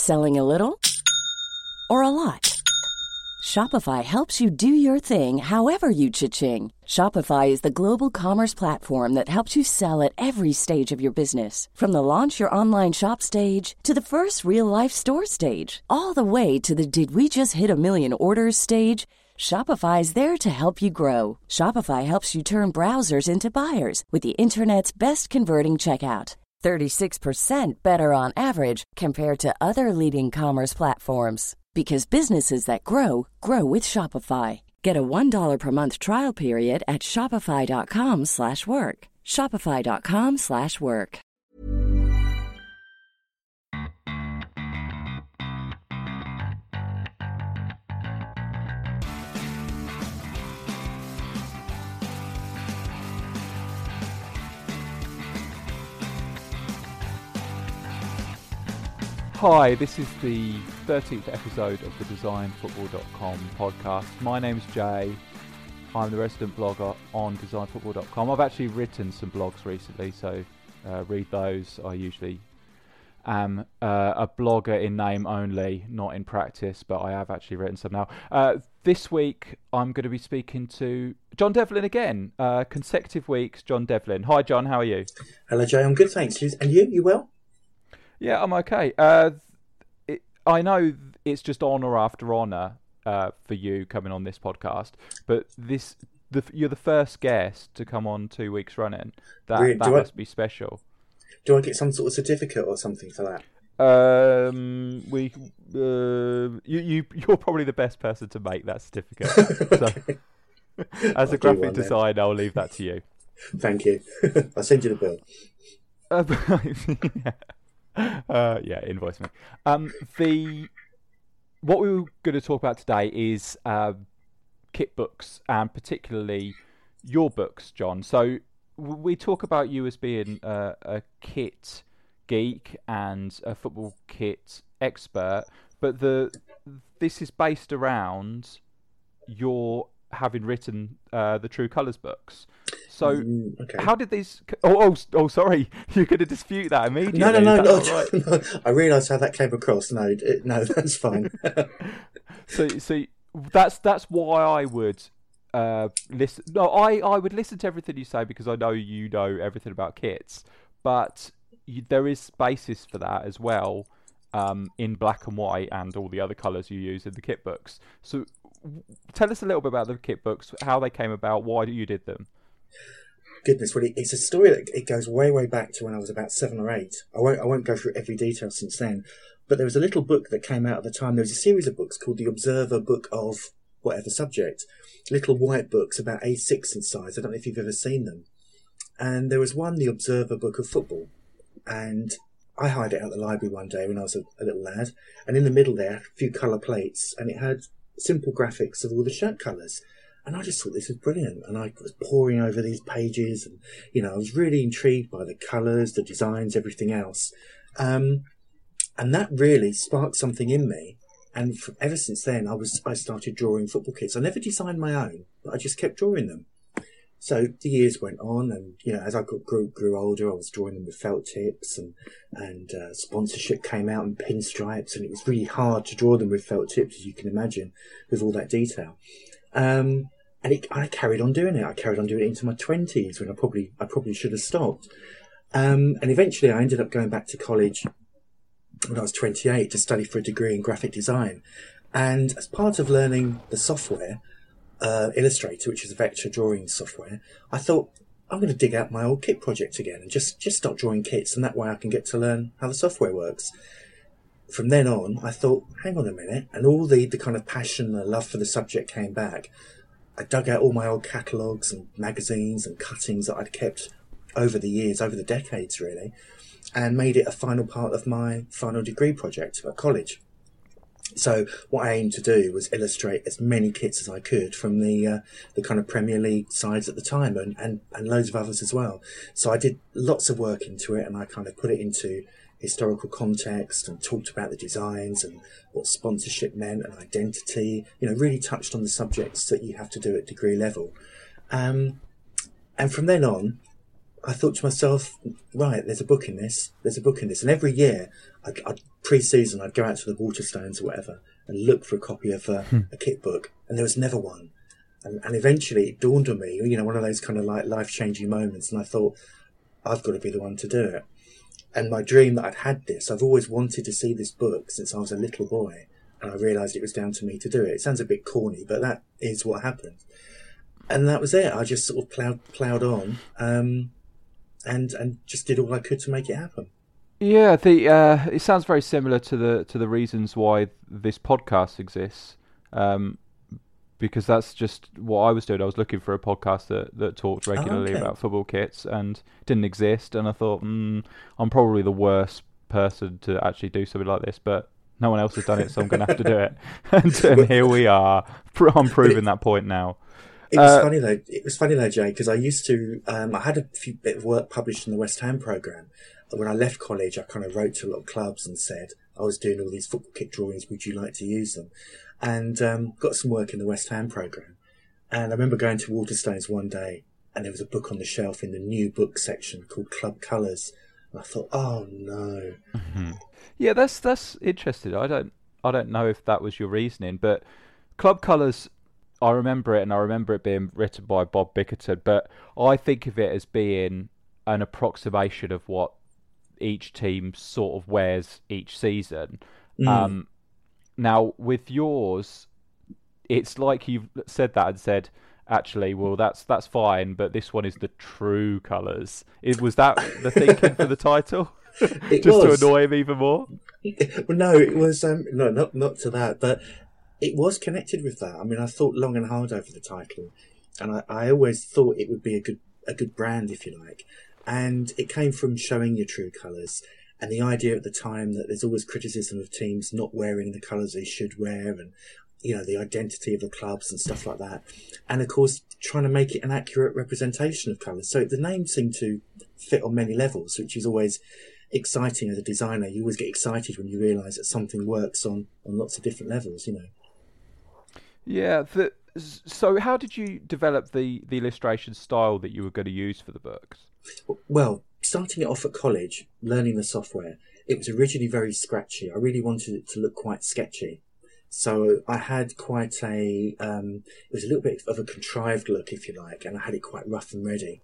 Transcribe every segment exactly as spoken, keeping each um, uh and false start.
Selling a little or a lot? Shopify helps you do your thing however you cha-ching. Shopify is the global commerce platform that helps you sell at every stage of your business. From the launch your online shop stage to the first real-life store stage, all the way to the did we just hit a million orders stage. Shopify is there to help you grow. Shopify helps you turn browsers into buyers with the internet's best converting checkout. thirty-six percent better on average compared to other leading commerce platforms. Because businesses that grow, grow with Shopify. Get a one dollar per month trial period at shopify.com slash work. Shopify.com slash work. Hi, this is the thirteenth episode of the design football dot com podcast. My name's Jay. I'm the resident blogger on design football dot com. I've actually written some blogs recently, so uh, read those. I usually am uh, a blogger in name only, not in practice, but I have actually written some now. Uh, this week, I'm going to be speaking to John Devlin again. Uh, consecutive weeks, John Devlin. Hi, John. How are you? Hello, Jay. I'm good, thanks. And you? You well? Yeah, I'm okay. Uh, it, I know it's just honour after honour uh, for you coming on this podcast, but this the, you're the first guest to come on two weeks running. That really? that must I, be special. Do I get some sort of certificate or something for that? Um, we uh, you you you're probably the best person to make that certificate. Okay. So, as a graphic designer, I'll leave that to you. Thank you. I'll send you the bill. Uh, yeah. Uh, yeah, invoice me. Um, the what we were going to talk about today is uh, kit books, and particularly your books, John. So we talk about you as being uh, a kit geek and a football kit expert, but the this is based around your having written uh, the True Colours books. So, mm, okay. How did these? Oh, oh, oh! Sorry, you're going to dispute that immediately. No, no, no, no, right? no. I realised how that came across. No, it, no, that's fine. so, so that's that's why I would uh, listen. No, I, I would listen to everything you say because I know you know everything about kits. But you, there is basis for that as well um, in black and white and all the other colours you use in the kit books. So, w- tell us a little bit about the kit books, how they came about, why you did them. Goodness, really, it's a story that it goes way, way back to when I was about seven or eight. I won't, I won't go through every detail since then, but there was a little book that came out at the time. There was a series of books called the Observer Book of whatever subject, little white books about A six in size. I don't know if you've ever seen them. And there was one, the Observer Book of Football, and I hired it out the library one day when I was a, a little lad, and in the middle there, a few colour plates, and it had simple graphics of all the shirt colours. And I just thought this was brilliant. And I was poring over these pages and, you know, I was really intrigued by the colours, the designs, everything else. Um, and that really sparked something in me. And for, ever since then, I was I started drawing football kits. I never designed my own, but I just kept drawing them. So the years went on and, you know, as I got, grew, grew older, I was drawing them with felt tips and, and uh, sponsorship came out and pinstripes. And it was really hard to draw them with felt tips, as you can imagine, with all that detail. Um, And it, I carried on doing it. I carried on doing it into my twenties when I probably I probably should have stopped. Um, and eventually I ended up going back to college when I was twenty-eight to study for a degree in graphic design. And as part of learning the software, uh, Illustrator, which is a vector drawing software, I thought, I'm going to dig out my old kit project again and just, just start drawing kits. And that way I can get to learn how the software works. From then on, I thought, hang on a minute. And all the, the kind of passion and love for the subject came back. I dug out all my old catalogues and magazines and cuttings that I'd kept over the years, over the decades really, and made it a final part of my final degree project at college. So what I aimed to do was illustrate as many kits as I could from the uh, the kind of Premier League sides at the time and, and, and loads of others as well. So I did lots of work into it and I kind of put it into historical context and talked about the designs and what sponsorship meant and identity, you know, really touched on the subjects that you have to do at degree level. Um, and from then on, I thought to myself, right, there's a book in this, there's a book in this. And every year, I'd, I'd, pre-season, I'd go out to the Waterstones or whatever and look for a copy of uh, hmm. a kit book, and there was never one. And, and eventually it dawned on me, you know, one of those kind of like life-changing moments, and I thought, I've got to be the one to do it. And my dream that I'd had this, I've always wanted to see this book since I was a little boy, and I realised it was down to me to do it. It sounds a bit corny, but that is what happened. And that was it. I just sort of ploughed, ploughed on, um, and and just did all I could to make it happen. Yeah, the uh, it sounds very similar to the to the reasons why this podcast exists, um, because that's just what I was doing. I was looking for a podcast that, that talked regularly oh, okay. about football kits, and didn't exist. And I thought, mm, I'm probably the worst person to actually do something like this, but no one else has done it, so I'm going to have to do it. and, and here we are. I'm proving that point now. It was uh, funny though. It was funny though, Jay, because I used to. Um, I had a few bit of work published in the West Ham programme. When I left college, I kind of wrote to a lot of clubs and said I was doing all these football kit drawings. Would you like to use them? And um, got some work in the West Ham programme. And I remember going to Waterstones one day, and there was a book on the shelf in the new book section called Club Colours. And I thought, oh no. Mm-hmm. Yeah, that's that's interesting. I don't I don't know if that was your reasoning, but Club Colours, I remember it, and I remember it being written by Bob Bickerton, but I think of it as being an approximation of what each team sort of wears each season. Mm. Um, now, with yours, it's like you've said that and said, actually, well, that's that's fine, but this one is the true colours. It, was that the thinking for the title? It Just was. to annoy him even more? Well, no, it was, um, no, not, not to that, but it was connected with that. I mean, I thought long and hard over the title, and I, I always thought it would be a good a good brand, if you like. And it came from showing your true colours, and the idea at the time that there's always criticism of teams not wearing the colours they should wear, and, you know, the identity of the clubs and stuff like that. And, of course, trying to make it an accurate representation of colours. So the name seemed to fit on many levels, which is always exciting as a designer. You always get excited when you realise that something works on, on lots of different levels, you know. Yeah, the, so how did you develop the, the illustration style that you were going to use for the books? Well, starting it off at college, learning the software, it was originally very scratchy. I really wanted it to look quite sketchy. So I had quite a, um, it was a little bit of a contrived look, if you like, and I had it quite rough and ready.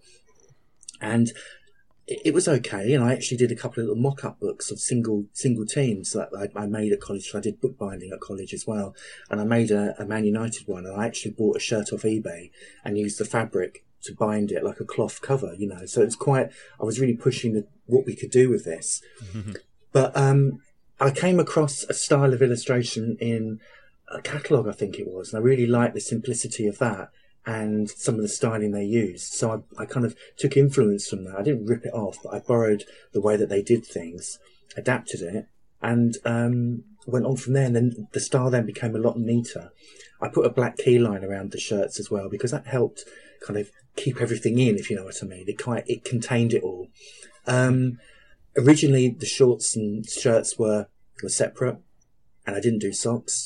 And it, it was okay, and I actually did a couple of little mock-up books of single single teams that I, I made at college. So I did bookbinding at college as well. And I made a, a Man United one, and I actually bought a shirt off eBay and used the fabric to bind it like a cloth cover, you know. So it's quite, I was really pushing the, what we could do with this. Mm-hmm. But um, I came across a style of illustration in a catalogue, I think it was, and I really liked the simplicity of that and some of the styling they used. So I, I kind of took influence from that. I didn't rip it off, but I borrowed the way that they did things, adapted it, and um, went on from there. And then the style then became a lot neater. I put a black key line around the shirts as well, because that helped kind of keep everything in, if you know what I mean. It quite, it contained it all. Um, originally, the shorts and shirts were, were separate, and I didn't do socks.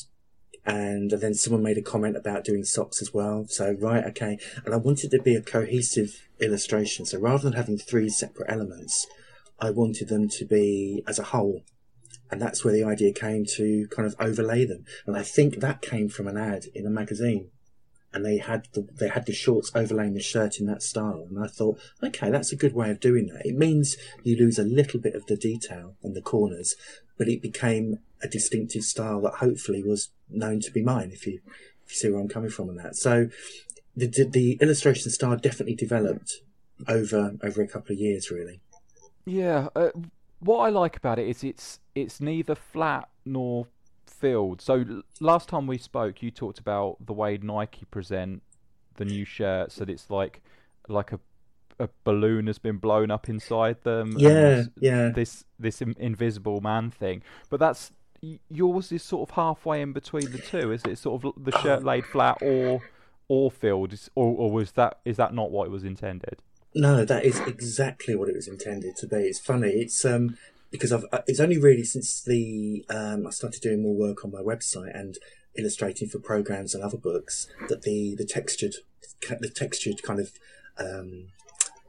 And then someone made a comment about doing socks as well. So, right, okay. And I wanted to be a cohesive illustration. So rather than having three separate elements, I wanted them to be as a whole. And that's where the idea came to kind of overlay them. And I think that came from an ad in a magazine. And they had the, they had the shorts overlaying the shirt in that style. And I thought, okay, that's a good way of doing that. It means you lose a little bit of the detail on the corners, but it became a distinctive style that hopefully was known to be mine, if you, if you see where I'm coming from on that. So the, the, the illustration style definitely developed over over a couple of years, really. Yeah. Uh, what I like about it is it's it's neither flat nor filled. So last time we spoke, you talked about the way Nike present the new shirts, that it's like like a a balloon has been blown up inside them. Yeah, and yeah. This this invisible man thing, but that's yours is sort of halfway in between the two. Is it sort of the shirt laid flat or or filled, or or was that is that not what it was intended? No, that is exactly what it was intended to be. It's funny. It's um. Because I've, it's only really since the um, I started doing more work on my website and illustrating for programs and other books that the, the textured the textured kind of um,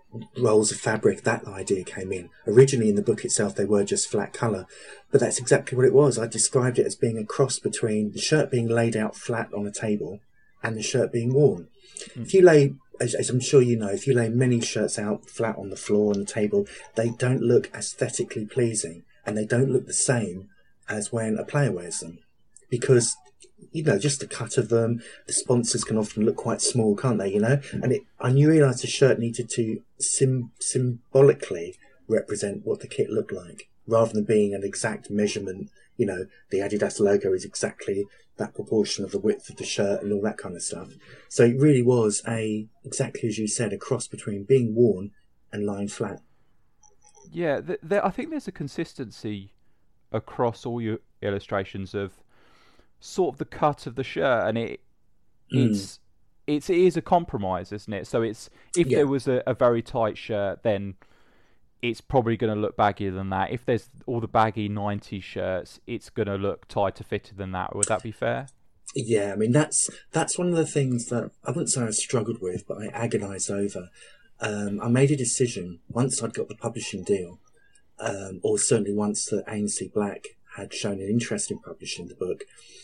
rolls of fabric, that idea came in. Originally in the book itself, they were just flat colour, but that's exactly what it was. I described it as being a cross between the shirt being laid out flat on a table and the shirt being worn. Mm. If you lay, as, as I'm sure you know, if you lay many shirts out flat on the floor on the table, they don't look aesthetically pleasing, and they don't look the same as when a player wears them, because, you know, just the cut of them, the sponsors can often look quite small, can't they, you know? And it, and you realised the shirt needed to sim- symbolically represent what the kit looked like, rather than being an exact measurement. You know, the Adidas logo is exactly that proportion of the width of the shirt and all that kind of stuff. So it really was a, exactly as you said, a cross between being worn and lying flat. Yeah, th- there, I think there's a consistency across all your illustrations of sort of the cut of the shirt, and it Mm. it's it's it is a compromise, isn't it? So it's if Yeah. there was a, a very tight shirt, then it's probably going to look baggier than that. If there's all the baggy nineties shirts, it's going to look tighter fitted than that. Would that be fair? Yeah, I mean, that's that's one of the things that I wouldn't say I struggled with, but I agonised over. Um, I made a decision once I'd got the publishing deal, um, or certainly once that A and C Black had shown an interest in publishing the book.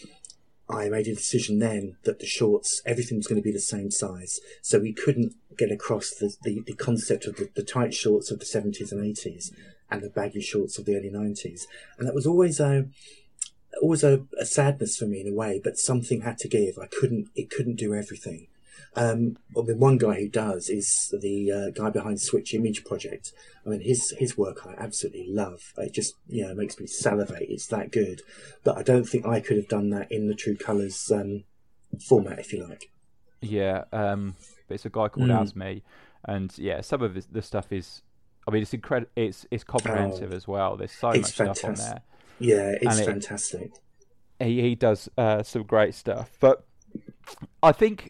I made a decision then that the shorts, everything was going to be the same size. So we couldn't get across the, the, the concept of the, the tight shorts of the seventies and eighties and the baggy shorts of the early nineties. And that was always a, always a, a sadness for me in a way, but something had to give. I couldn't, it couldn't do everything. Um, well, the one guy who does is the uh, guy behind Switch Image Project. I mean, his his work I absolutely love. It just, you know, makes me salivate. It's that good. But I don't think I could have done that in the True Colours um, format, if you like. Yeah, um, but it's a guy called Mm. Asmi, and yeah, some of his, the stuff is, I mean, it's incredible. It's it's comprehensive Oh, as well. There's so it's much stuff on fantastic. there. Yeah, it's And it- fantastic. He he does uh, some great stuff, but I think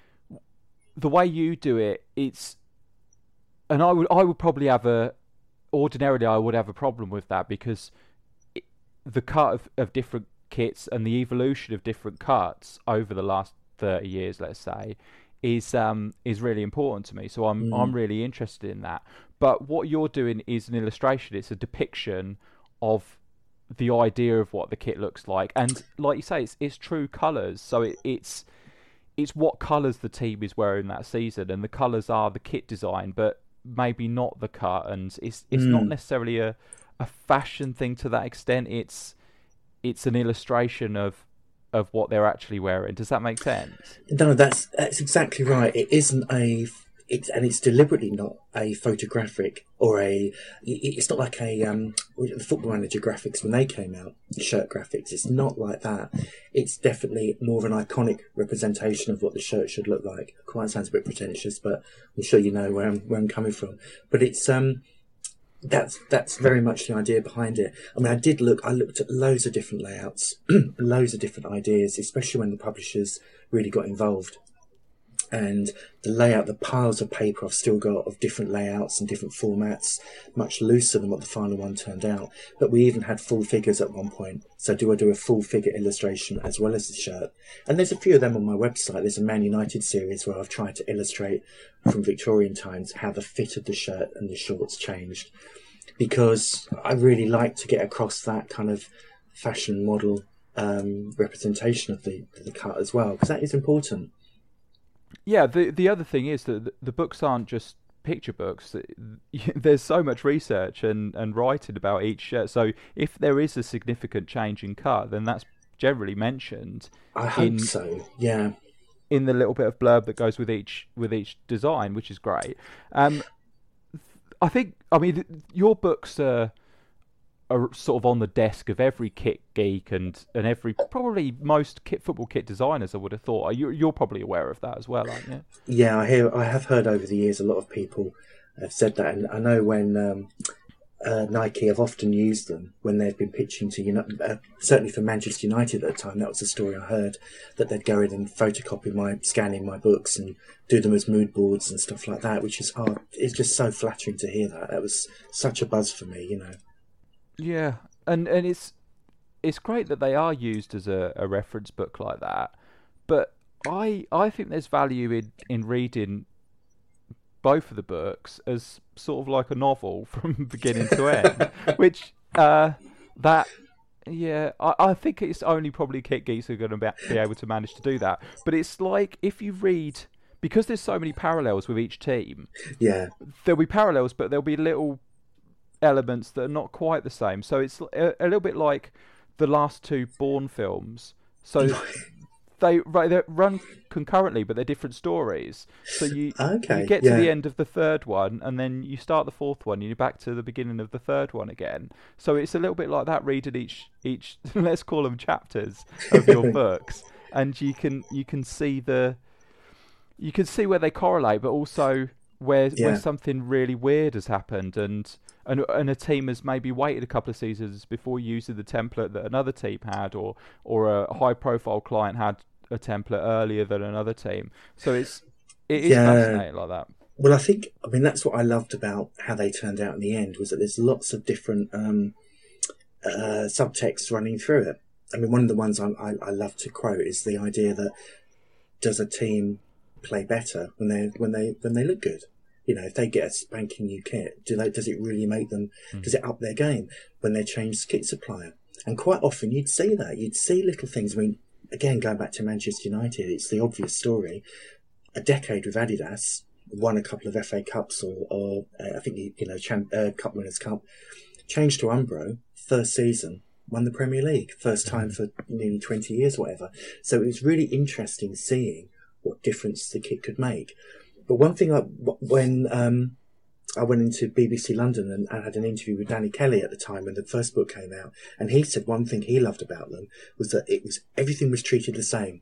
the way you do it, it's, and I would I would probably have a, ordinarily I would have a problem with that, because it, the cut of, of different kits and the evolution of different cuts over the last thirty years, let's say, is um is really important to me. So I'm Mm. I'm really interested in that. But what you're doing is an illustration. It's a depiction of the idea of what the kit looks like, and like you say, it's it's true colours. So it, it's it's what colours the team is wearing that season, and the colours are the kit design, but maybe not the cut. And it's it's not Mm. necessarily a a fashion thing to that extent. It's it's an illustration of of what they're actually wearing. Does that make sense? No, that's that's exactly right. It isn't a, it's and it's deliberately not a photographic or a. It's not like a um, the Football Manager graphics when they came out, the shirt graphics. It's not like that. It's definitely more of an iconic representation of what the shirt should look like. Quite sounds a bit pretentious, but I'm sure you know where I'm where I'm coming from. But it's um. That's that's very much the idea behind it. I mean, I did look. I looked at loads of different layouts, loads of different ideas, especially when the publishers really got involved. And the layout, the piles of paper I've still got of different layouts and different formats, much looser than what the final one turned out. But we even had full figures at one point. So do I do a full figure illustration as well as the shirt? And there's a few of them on my website. There's a Man United series where I've tried to illustrate from Victorian times how the fit of the shirt and the shorts changed. Because I really like to get across that kind of fashion model um, representation of the, the cut as well, because that is important. Yeah, the the other thing is that the, the books aren't just picture books. There's so much research and, and writing about each shirt. So if there is a significant change in cut, then that's generally mentioned I hope in so, yeah. in the little bit of blurb that goes with each with each design, which is great. Um, I think, I mean, th- your books are, are sort of on the desk of every kit geek and, and every, probably most kit football kit designers, I would have thought. You, you're probably aware of that as well, aren't you? Yeah, I hear. I have heard over the years a lot of people have said that, and I know when um, uh, Nike have often used them when they've been pitching to United. Uh, certainly for Manchester United at the time, that was a story I heard, that they'd go in and photocopy my, scanning my books and do them as mood boards and stuff like that, which is hard. It's just so flattering to hear that. That was such a buzz for me, you know. Yeah, and and it's it's great that they are used as a, a reference book like that, but I I think there's value in, in reading both of the books as sort of like a novel from beginning to end, which uh, that. Yeah, I, I think it's only probably Kit Geeks who are going to be, be able to manage to do that. But it's like if you read, because there's so many parallels with each team. Yeah, there'll be parallels, but there'll be little elements that are not quite the same. So it's a, a little bit like the last two Bourne films. So they right they run concurrently, but they're different stories. So you okay, you get to yeah. the end of the third one, and then you start the fourth one, and you're back to the beginning of the third one again. So it's a little bit like that. Reading each each let's call them chapters of your books, and you can you can see the you can see where they correlate, but also where Yeah. where something really weird has happened, and. And, and a team has maybe waited a couple of seasons before using the template that another team had, or or a high-profile client had a template earlier than another team. So it's it is Yeah. fascinating like that. Well, I think, I mean, that's what I loved about how they turned out in the end, was that there's lots of different um, uh, subtexts running through it. I mean, one of the ones I, I, I love to quote is the idea that does a team play better when they when they when they look good? You know, if they get a spanking new kit, do they, does it really make them, mm. does it up their game when they change kit supplier? And quite often you'd see that. You'd see little things. I mean, again, going back to Manchester United, it's the obvious story. A decade with Adidas, won a couple of F A Cups or, or uh, I think, you know, champ, uh, Cup Winners' Cup, changed to Umbro, first season, won the Premier League, first time for nearly twenty years, whatever. So it was really interesting seeing what difference the kit could make. But one thing, I, when um, I went into B B C London and I had an interview with Danny Kelly at the time when the first book came out, and he said one thing he loved about them was that it was everything was treated the same.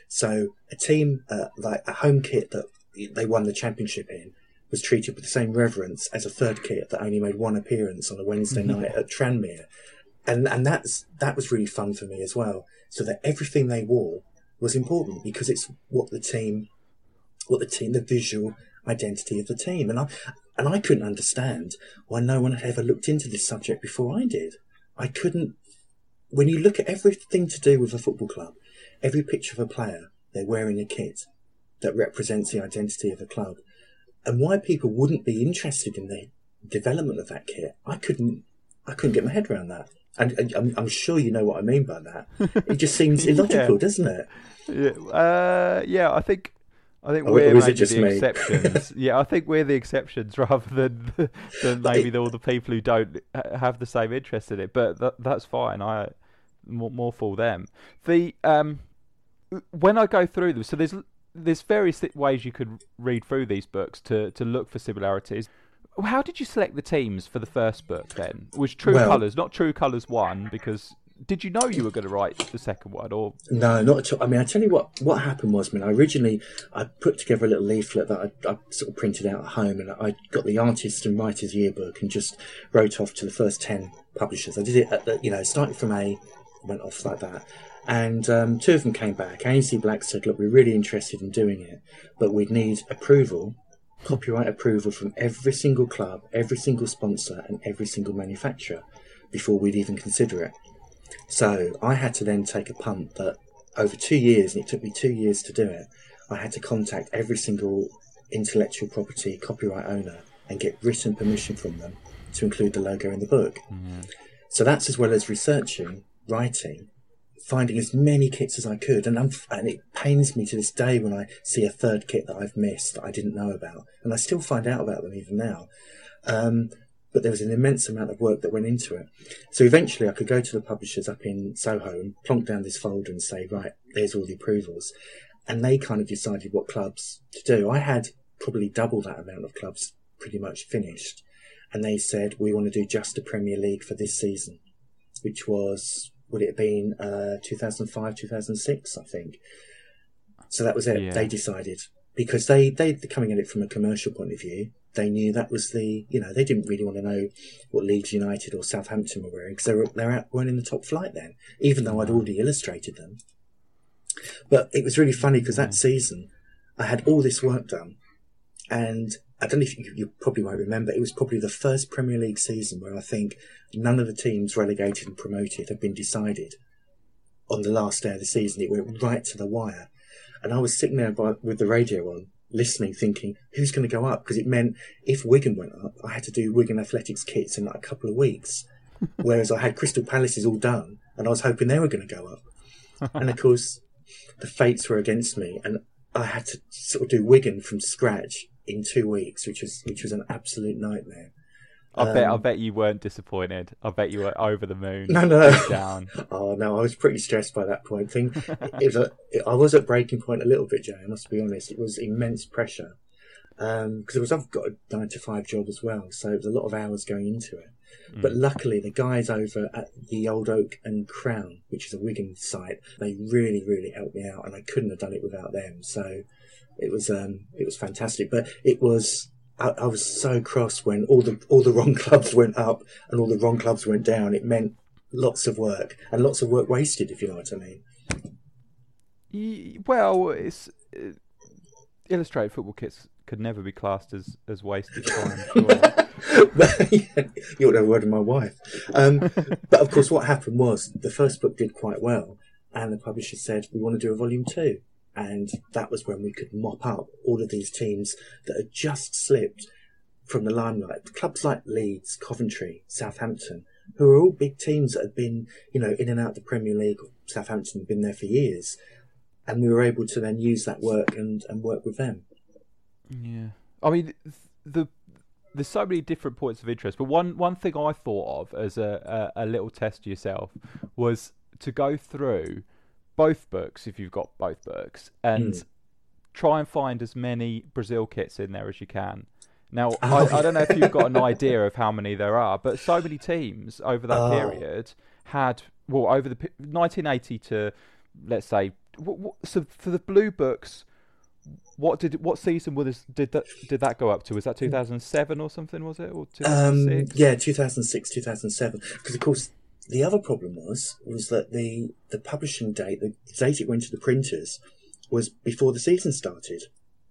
So a team, uh, like a home kit that they won the championship in, was treated with the same reverence as a third kit that only made one appearance on a Wednesday mm-hmm. night at Tranmere, and and that's that was really fun for me as well. So that everything they wore was important because it's what the team. What the team, the visual identity of the team, and I and I couldn't understand why no one had ever looked into this subject before I did. I couldn't. When you look at everything to do with a football club, every picture of a player, they're wearing a kit that represents the identity of a club, and why people wouldn't be interested in the development of that kit, I couldn't. I couldn't get my head around that. And, and I'm, I'm sure you know what I mean by that. It just seems illogical, yeah. doesn't it? Yeah, uh, yeah, I think. I think or, we're or maybe the me? exceptions. Yeah, I think we're the exceptions rather than than maybe all the people who don't have the same interest in it. But that, that's fine. I more, more for them. The um, when I go through them, so there's there's various ways you could read through these books to to look for similarities. How did you select the teams for the first book then? Was True well, Colours, not True Colours one, because did you know you were going to write the second one, or no? Not at all. I mean, I tell you what. What happened was, I mean, I originally I put together a little leaflet that I, I sort of printed out at home, and I got the artist and writer's yearbook and just wrote off to the first ten publishers. I did it, at the, you know, starting from A, went off like that, and um, two of them came back. Ainsley Black said, "Look, we're really interested in doing it, but we'd need approval." Copyright approval from every single club, every single sponsor, and every single manufacturer before we'd even consider it. So I had to then take a punt that over two years, and it took me two years to do it, I had to contact every single intellectual property copyright owner and get written permission from them to include the logo in the book. Mm-hmm. So that's as well as researching, writing, finding as many kits as I could, and, I'm, and it pains me to this day when I see a third kit that I've missed that I didn't know about, and I still find out about them even now. Um, but there was an immense amount of work that went into it. So eventually I could go to the publishers up in Soho and plonk down this folder and say, right, there's all the approvals. And they kind of decided what clubs to do. I had probably double that amount of clubs pretty much finished. And they said, we want to do just the Premier League for this season, which was... would it have been uh, two thousand five, two thousand six, I think. So that was it. Yeah. They decided. Because they, they, coming at it from a commercial point of view, they knew that was the, you know, they didn't really want to know what Leeds United or Southampton were wearing, because they were, they were out, weren't in the top flight then, even though I'd already illustrated them. But it was really funny, because that season, I had all this work done, and I don't know if you, you probably won't remember, it was probably the first Premier League season where I think none of the teams relegated and promoted had been decided on the last day of the season. It went right to the wire. And I was sitting there by, with the radio on, listening, thinking, who's going to go up? Because it meant if Wigan went up, I had to do Wigan Athletics kits in like a couple of weeks. Whereas I had Crystal Palaces all done, and I was hoping they were going to go up. And of course, the fates were against me, and I had to sort of do Wigan from scratch in two weeks, which was which was an absolute nightmare. I um, bet I bet you weren't disappointed. I bet you were over the moon. No, no, down. Oh no, I was pretty stressed by that point. Thing, it was a, it, I was at breaking point a little bit, Jay. I must be honest. It was immense pressure because um, it was I've got a nine to five job as well, so it was a lot of hours going into it. Mm. But luckily, the guys over at the Old Oak and Crown, which is a Wigan site, they really, really helped me out, and I couldn't have done it without them. So it was um, it was fantastic. But it was. I, I was so cross when all the all the wrong clubs went up and all the wrong clubs went down. It meant lots of work and lots of work wasted, if you know what I mean. Well, it's uh, illustrated football kits could never be classed as, as wasted time. Sure. But, yeah, you ought to have a word with my wife. Um, but of course, what happened was the first book did quite well, and the publisher said, "We want to do a volume two." And that was when we could mop up all of these teams that had just slipped from the limelight. Clubs like Leeds, Coventry, Southampton, who are all big teams that had been, you know, in and out of the Premier League. Southampton had been there for years. And we were able to then use that work and, and work with them. Yeah. I mean, the there's so many different points of interest. But one, one thing I thought of as a, a, a little test yourself was to go through both books, if you've got both books, and mm. try and find as many Brazil kits in there as you can. Now, oh. I, I don't know if you've got an idea of how many there are, but so many teams over that oh. period had, well, over the nineteen eighty to, let's say, what, what, so for the blue books, what did what season was did that did that go up to? Was that two thousand seven or something? Was it or two thousand six? Um, yeah, two thousand six, two thousand seven. Because of course. The other problem was was that the, the publishing date, the date it went to the printers, was before the season started,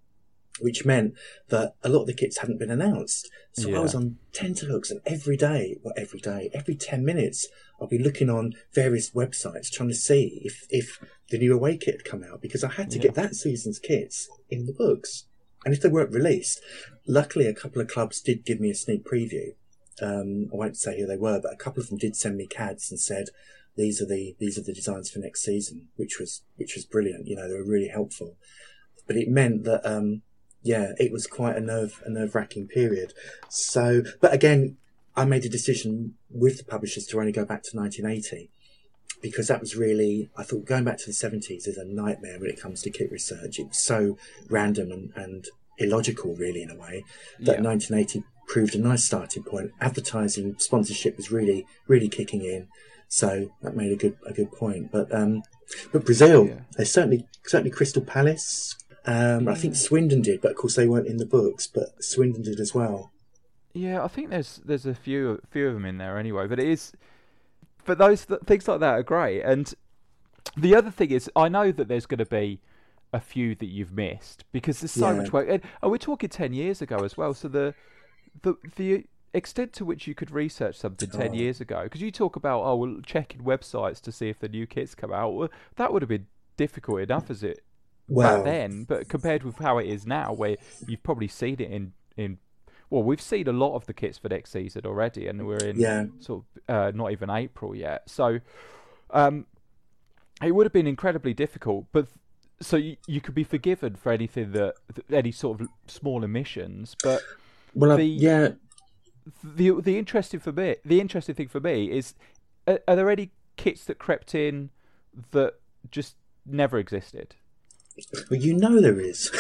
which meant that a lot of the kits hadn't been announced. So yeah. I was on tenterhooks, and every day, well, every day, every ten minutes, I'll be looking on various websites trying to see if, if the new away kit had come out, because I had to yeah. get that season's kits in the books. And if they weren't released, luckily a couple of clubs did give me a sneak preview. Um, I won't say who they were, but a couple of them did send me C A Ds and said, "These are the these are the designs for next season," which was which was brilliant. You know, they were really helpful. But it meant that, um, yeah, it was quite a nerve a nerve wracking period. So, but again, I made a decision with the publishers to only go back to nineteen eighty because that was really, I thought going back to the seventies is a nightmare when it comes to kit research. It was so random and, and illogical, really, in a way, that yeah. nineteen eighty proved a nice starting point. Advertising, sponsorship was really, really kicking in, so that made a good, a good point. But, um, but Brazil, yeah. they certainly, certainly Crystal Palace. Um, yeah. I think Swindon did, but of course they weren't in the books. But Swindon did as well. Yeah, I think there's there's a few few of them in there anyway. But it is, but those th- things like that are great. And the other thing is, I know that there's going to be a few that you've missed because there's so yeah. much work. And, and we're talking ten years ago as well. So the The the extent to which you could research something ten oh. years ago, because you talk about oh well checking websites to see if the new kits come out, well, that would have been difficult enough as it well, back then. But compared with how it is now, where you've probably seen it in in well, we've seen a lot of the kits for next season already, and we're in yeah. sort of uh, not even April yet. So um, it would have been incredibly difficult, but. So you, you could be forgiven for anything that any sort of small omissions, but well, the, uh, yeah. The the interesting for me, the interesting thing for me is, are, are there any kits that crept in that just never existed? Well, you know there is.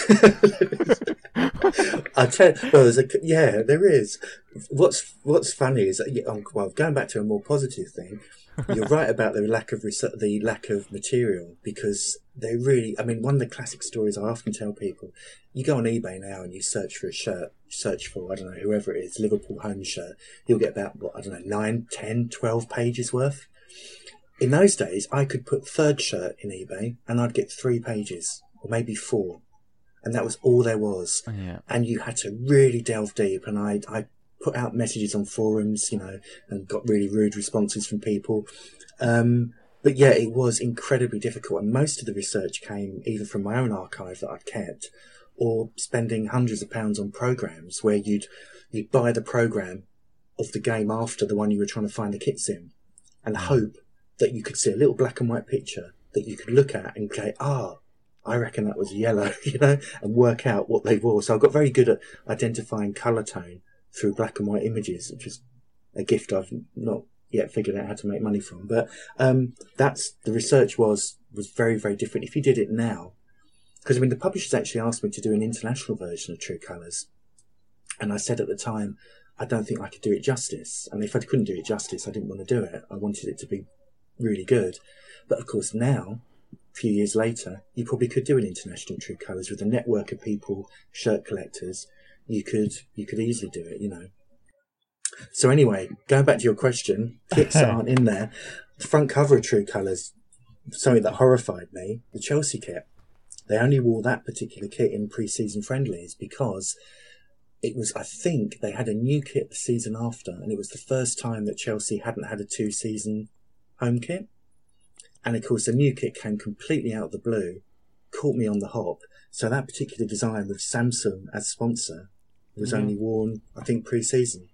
I tell well, there's a yeah, there is. What's What's funny is that um, well, going back to a more positive thing, you're right about the lack of research, the lack of material, because they really. I mean, one of the classic stories I often tell people: you go on eBay now and you search for a shirt, search for I don't know whoever it is, Liverpool home shirt. You'll get about what I don't know, nine, ten, twelve pages worth. In those days, I could put third shirt in eBay and I'd get three pages or maybe four. And that was all there was. Yeah. And you had to really delve deep. And I, I put out messages on forums, you know, and got really rude responses from people. Um, but yeah, it was incredibly difficult. And most of the research came either from my own archive that I'd kept or spending hundreds of pounds on programs where you'd you'd buy the program of the game after the one you were trying to find the kits in, and hope that you could see a little black and white picture that you could look at and say, ah, I reckon that was yellow, you know, and work out what they wore. So I got very good at identifying colour tone through black and white images, which is a gift I've not yet figured out how to make money from. But um, that's the research was was very, very different. If you did it now, because I mean, the publishers actually asked me to do an international version of True Colours, and I said at the time, I don't think I could do it justice. And if I couldn't do it justice, I didn't want to do it. I wanted it to be really good. But of course, now, a few years later, you probably could do an international True Colours with a network of people, shirt collectors. You could you could easily do it, you know. So anyway, going back to your question, kits that aren't in there. The front cover of True Colours, something that horrified me, the Chelsea kit. They only wore that particular kit in pre-season friendlies because it was, I think, they had a new kit the season after, and it was the first time that Chelsea hadn't had a two-season home kit. And of course, the new kit came completely out of the blue, caught me on the hop. So that particular design with Samsung as sponsor was mm-hmm. only worn, I think, pre-season.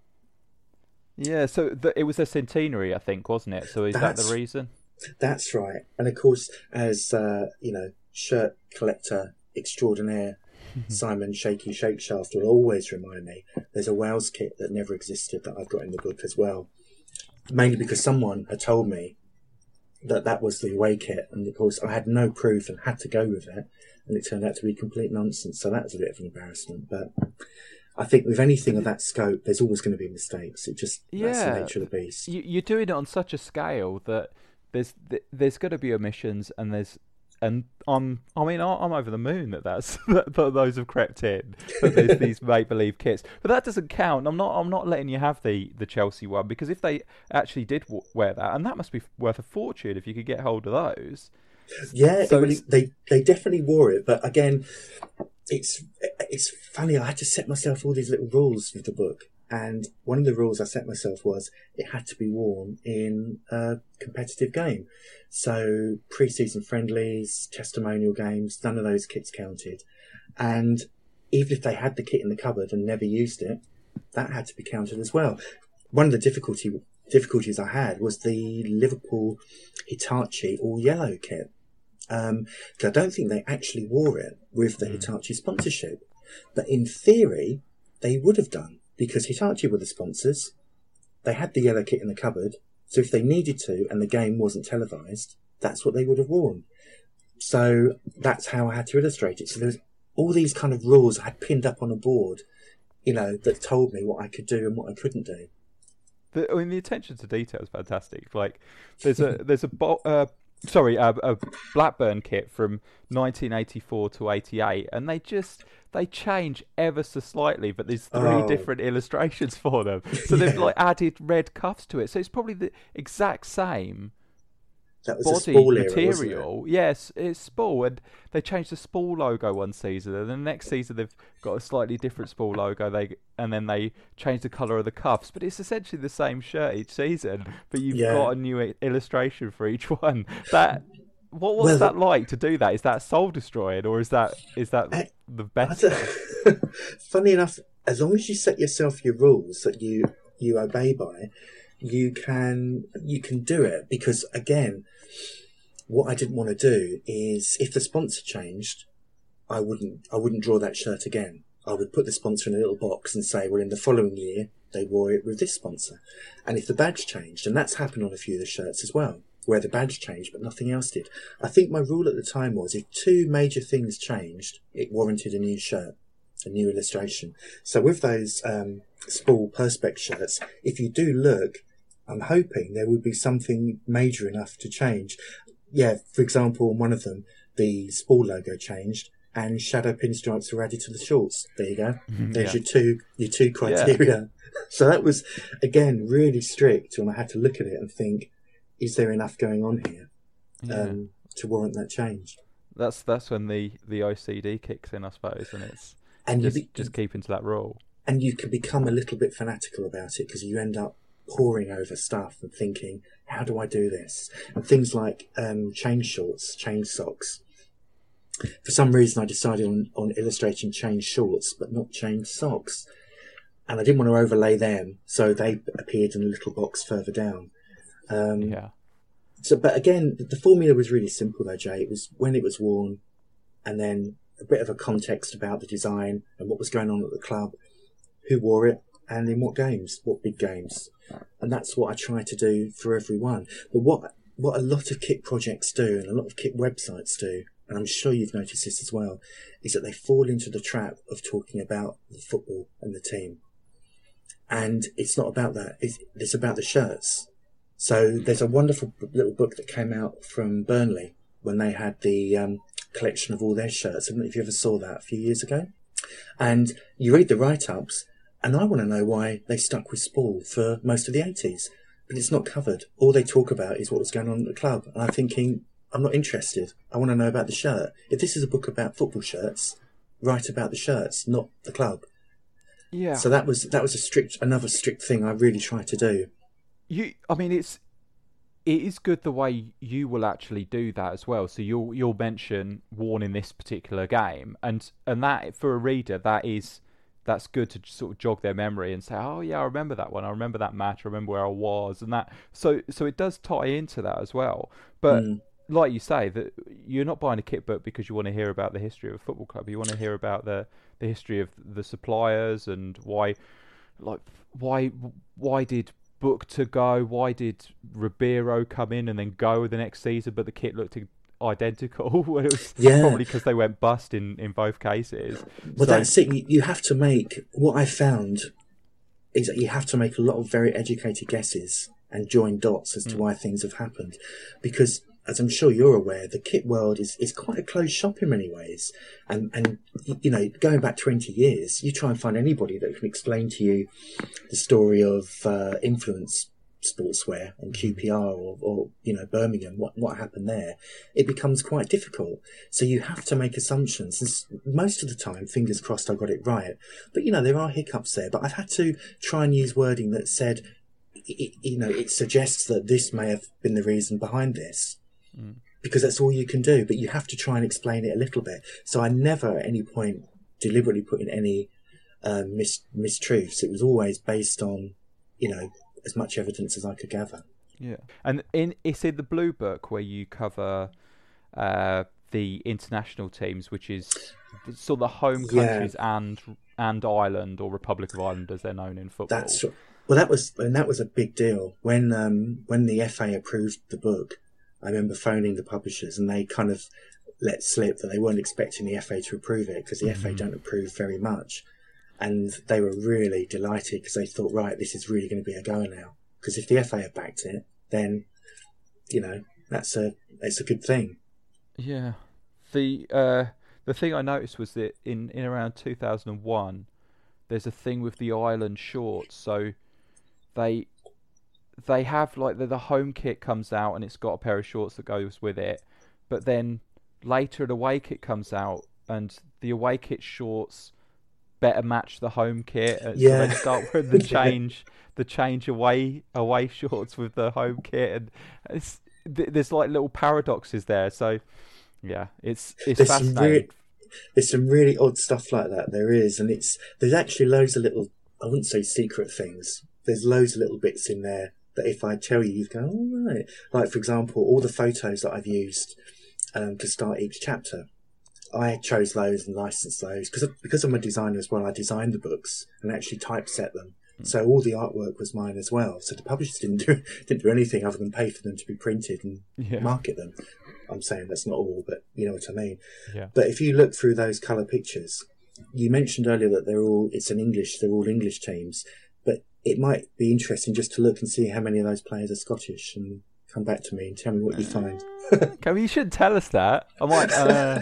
Yeah, so the, it was a centenary, I think, wasn't it? So is that's, that the reason? That's right. And of course, as, uh, you know, shirt collector extraordinaire, Simon Shaky Shakeshaft will always remind me there's a Wales kit that never existed that I've got in the book as well. Mainly because someone had told me that that was the away kit, and of course I had no proof and had to go with it, and it turned out to be complete nonsense. So that was a bit of an embarrassment. But I think with anything of that scope, there's always going to be mistakes. It just yeah, that's the nature of the beast. You, you're doing it on such a scale that there's there's going to be omissions, and there's and I'm I mean I'm over the moon that that's that those have crept in. That there's these make believe kits, but that doesn't count. I'm not I'm not letting you have the, the Chelsea one, because if they actually did wear that, and that must be worth a fortune if you could get hold of those. Yeah, so it, they they definitely wore it, but again, it's it's funny. I had to set myself all these little rules with the book. And one of the rules I set myself was it had to be worn in a competitive game. So pre-season friendlies, testimonial games, none of those kits counted. And even if they had the kit in the cupboard and never used it, that had to be counted as well. One of the difficulty difficulties I had was the Liverpool Hitachi all yellow kit. Um, 'cause I don't think they actually wore it with the Hitachi sponsorship. But in theory, they would have done. Because Hitachi were the sponsors, they had the yellow kit in the cupboard, so if they needed to and the game wasn't televised, that's what they would have worn. So that's how I had to illustrate it. So there's all these kind of rules I had pinned up on a board, you know, that told me what I could do and what I couldn't do. The, I mean, the attention to detail is fantastic. Like, there's a there's a bo- uh, sorry a, a Blackburn kit from nineteen eighty-four to eighty-eight, and they just. They change ever so slightly, but there's three oh. different illustrations for them. So they've yeah. like added red cuffs to it. So it's probably the exact same that was body a material. Era, it? Yes, it's Spool, and they changed the Spool logo one season, and the next season they've got a slightly different Spool logo. They and then they changed the colour of the cuffs, but it's essentially the same shirt each season. But you've yeah. got a new i- illustration for each one. That. What was well, that like to do that? Is that soul destroying, or is that is that I, the best? Funny enough, as long as you set yourself your rules that you you obey by, you can you can do it. Because again, what I didn't want to do is if the sponsor changed, I wouldn't I wouldn't draw that shirt again. I would put the sponsor in a little box and say, well, in the following year they wore it with this sponsor. And if the badge changed, and that's happened on a few of the shirts as well, where the badge changed but nothing else did. I think my rule at the time was if two major things changed, it warranted a new shirt, a new illustration. So with those um, Spool Perspex shirts, if you do look, I'm hoping there would be something major enough to change. Yeah, for example, on one of them, the Spool logo changed and shadow pinstripes were added to the shorts. There you go. There's yeah. your two your two criteria. Yeah. So that was, again, really strict, and I had to look at it and think, is there enough going on here yeah. um, to warrant that change? That's that's when the, the O C D kicks in, I suppose, and it's and just, be, just keeping to that rule. And you can become a little bit fanatical about it because you end up poring over stuff and thinking, how do I do this? And things like um, chain shorts, chain socks. For some reason, I decided on, on illustrating chain shorts, but not chain socks. And I didn't want to overlay them, so they appeared in a little box further down. Um, yeah. So, but again, the formula was really simple though, Jay. It was when it was worn, and then a bit of a context about the design and what was going on at the club, who wore it, and in what games, what big games. And that's what I try to do for everyone. But what what a lot of kit projects do, and a lot of kit websites do, and I'm sure you've noticed this as well, is that they fall into the trap of talking about the football and the team. And it's not about that. It's, it's about the shirts. So there's a wonderful little book that came out from Burnley when they had the um, collection of all their shirts. I don't know if you ever saw that a few years ago. And you read the write-ups, and I want to know why they stuck with Spall for most of the eighties. But it's not covered. All they talk about is what was going on at the club. And I'm thinking, I'm not interested. I want to know about the shirt. If this is a book about football shirts, write about the shirts, not the club. Yeah. So that was that was a strict another strict thing I really tried to do. You, I mean, it's it is good the way you will actually do that as well. So you'll you'll mention worn in this particular game, and and that for a reader that is that's good to sort of jog their memory and say, oh yeah, I remember that one. I remember that match. I remember where I was, and that. So so it does tie into that as well. But Mm. like you say, that you're not buying a kit book because you want to hear about the history of a football club. You want to hear about the the history of the suppliers and why, like why why did Book to go? Why did Ribeiro come in and then go the next season, but the kit looked identical? Well, it was Yeah. probably because they went bust in, in both cases. Well, So- that's it. You, you have to make, what I found is that you have to make a lot of very educated guesses and join dots as to why things have happened. Because, as I'm sure you're aware, the kit world is, is quite a closed shop in many ways. And, and, you know, going back twenty years, you try and find anybody that can explain to you the story of uh, Influence Sportswear and Q P R or, or, you know, Birmingham, what, what happened there. It becomes quite difficult. So you have to make assumptions. And most of the time, fingers crossed, I got it right. But, you know, there are hiccups there. But I've had to try and use wording that said, it, you know, it suggests that this may have been the reason behind this. Mm. Because that's all you can do, but you have to try and explain it a little bit. So I never at any point deliberately put in any uh, mis- mistruths. It was always based on, you know, as much evidence as I could gather. Yeah, and in it's in the Blue Book where you cover uh, the international teams, which is sort of the home Yeah. countries and and Ireland or Republic of Ireland as they're known in football. That's well, that was and that was a big deal when um, when the F A approved the book. I remember phoning the publishers, and they kind of let slip that they weren't expecting the F A to approve it because the Mm-hmm. F A don't approve very much. And they were really delighted because they thought, right, this is really going to be a goer now. Because if the F A had backed it, then, you know, that's a it's a good thing. Yeah, the uh, the thing I noticed was that in, in around two thousand one, there's a thing with the Ireland shorts. So they they have like the, the home kit comes out and it's got a pair of shorts that goes with it, but then later an away kit comes out and the away kit shorts better match the home kit. And Yeah. So they start wearing the Yeah. change the change away away shorts with the home kit, and it's th- there's like little paradoxes there. So yeah, it's it's There's some, fascinating. re- there's some really odd stuff like that. There is, and it's there's actually loads of little, I wouldn't say secret things. There's loads of little bits in there that if I tell you, you'd go, oh, right. Like, for example, all the photos that I've used um, to start each chapter. I chose those and licensed those because because I'm a designer as well. I designed the books and actually typeset them, so all the artwork was mine as well. So the publishers didn't do didn't do anything other than pay for them to be printed and Yeah. market them. I'm saying that's not all, but you know what I mean. Yeah. But if you look through those colour pictures, you mentioned earlier that they're all it's an English, they're all English teams, but it might be interesting just to look and see how many of those players are Scottish and come back to me and tell me what you find. Okay, well, you shouldn't tell us that. I might. Uh,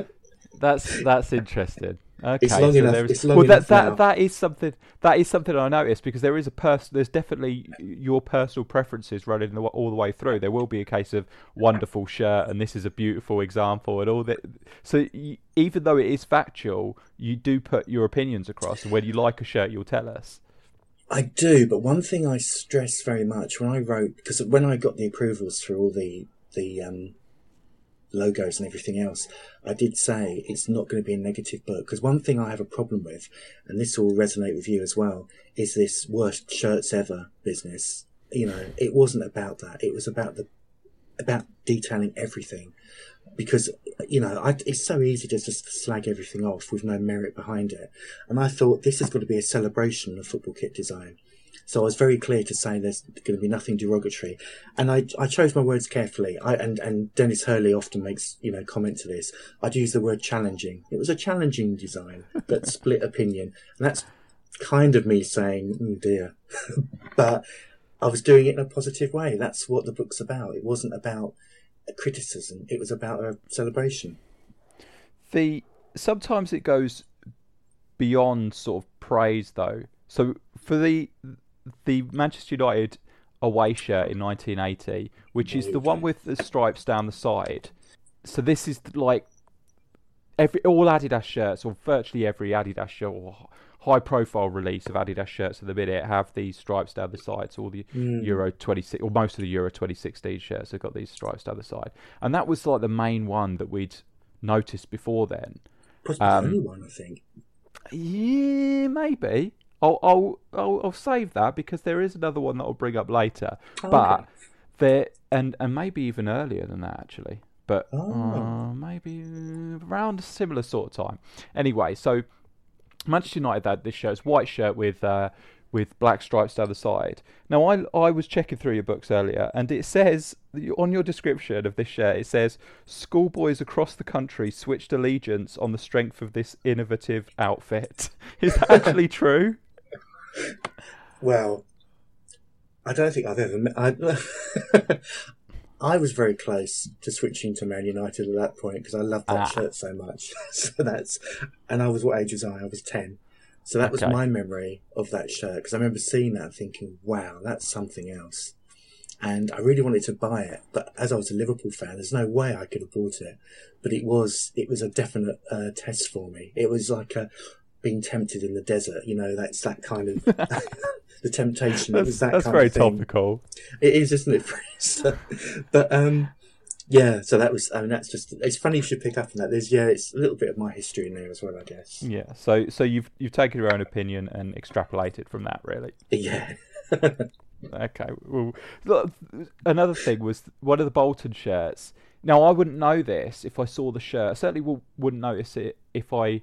that's that's interesting. Okay, It's long so enough- there is- it's long well, enough that now. that that is something. That is something I noticed because there is a person. There's definitely your personal preferences running the, all the way through. There will be a case of wonderful shirt, and this is a beautiful example, and all that. So y even though it is factual, you do put your opinions across, and when you like a shirt, you'll tell us. I do, but one thing I stress very much when I wrote, because when I got the approvals for all the the um, logos and everything else, I did say it's not going to be a negative book. Because one thing I have a problem with, and this will resonate with you as well, is this worst shirts ever business. You know, it wasn't about that. It was about the about detailing everything. Because, you know, I, it's so easy to just slag everything off with no merit behind it. And I thought this has got to be a celebration of football kit design. So I was very clear to say there's going to be nothing derogatory. And I, I chose my words carefully. I, and, and Dennis Hurley often makes, you know, comment to this. I'd use the word challenging. It was a challenging design that split opinion. And that's kind of me saying, oh dear. But I was doing it in a positive way. That's what the book's about. It wasn't about a criticism. It was about a celebration. The sometimes it goes beyond sort of praise, though. So for the the Manchester United away shirt in nineteen eighty, which is the one with the stripes down the side. So this is like every all Adidas shirts, or virtually every Adidas shirt or high-profile release of Adidas shirts at the minute have these stripes down the sides. All the mm. Euro twenty-six, or most of the Euro twenty sixteen shirts have got these stripes down the side, and that was like the main one that we'd noticed before then. Possibly um, the only one, I think. Yeah, maybe. I'll, I'll I'll I'll save that because there is another one that I'll bring up later. Oh, but okay. there and and maybe even earlier than that actually. But oh. uh, maybe around a similar sort of time. Anyway, so. Manchester United had this shirt, it's white shirt with uh, with black stripes down the side. Now, I I was checking through your books earlier, and it says, on your description of this shirt, it says, schoolboys across the country switched allegiance on the strength of this innovative outfit. Is that actually true? Well, I don't think I've ever met... I, I was very close to switching to Man United at that point because I loved that ah. shirt so much. So that's, and I was, what age was I? I was ten. So that okay. was my memory of that shirt because I remember seeing that and thinking, wow, that's something else. And I really wanted to buy it, but as I was a Liverpool fan, there's no way I could have bought it. But it was, it was a definite uh, test for me. It was like a, being tempted in the desert, you know, that's that kind of the temptation. That's, it was that that's kind very of thing. topical. It is, isn't it? So, but um, yeah, so that was. I mean, that's just. It's funny you should pick up on that. There's yeah, it's a little bit of my history in there as well, I guess. Yeah. So so you've you've taken your own opinion and extrapolated from that, really. Yeah. Okay. Well, look, another thing was one of the Bolton shirts. Now I wouldn't know this if I saw the shirt. I certainly will, wouldn't notice it if I.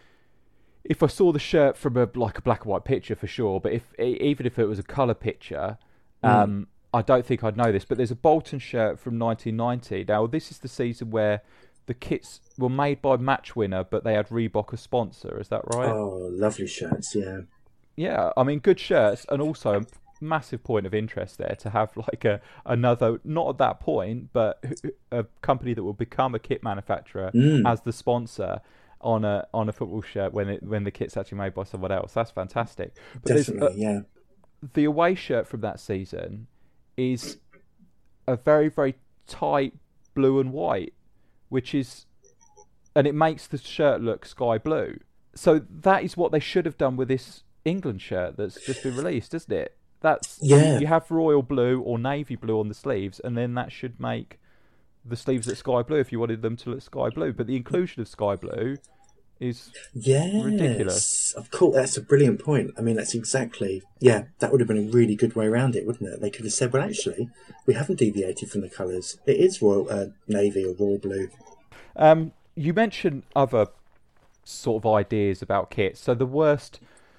If I saw the shirt from a like a black and white picture for sure, but if even if it was a colour picture, mm. um, I don't think I'd know this. But there's a Bolton shirt from nineteen ninety. Now this is the season where the kits were made by Match Winner, but they had Reebok as sponsor. Is that right? Oh, lovely shirts, yeah. Yeah, I mean good shirts, and also a massive point of interest there to have like a another not at that point, but a company that will become a kit manufacturer mm. as the sponsor. On a on a football shirt when it when the kit's actually made by someone else. That's fantastic. But Definitely, a, yeah. The away shirt from that season is a very, very tight blue and white, which is, and it makes the shirt look sky blue. So that is what they should have done with this England shirt that's just been released, isn't it? That's yeah. You have royal blue or navy blue on the sleeves, and then that should make the sleeves look sky blue if you wanted them to look sky blue. But the inclusion of sky blue is yes, ridiculous. Of course, that's a brilliant point. I mean, that's exactly, yeah, that would have been a really good way around it, wouldn't it? They could have said, well, actually, we haven't deviated from the colours. It is royal uh, navy or royal blue. Um, you mentioned other sort of ideas about kits. So the worst...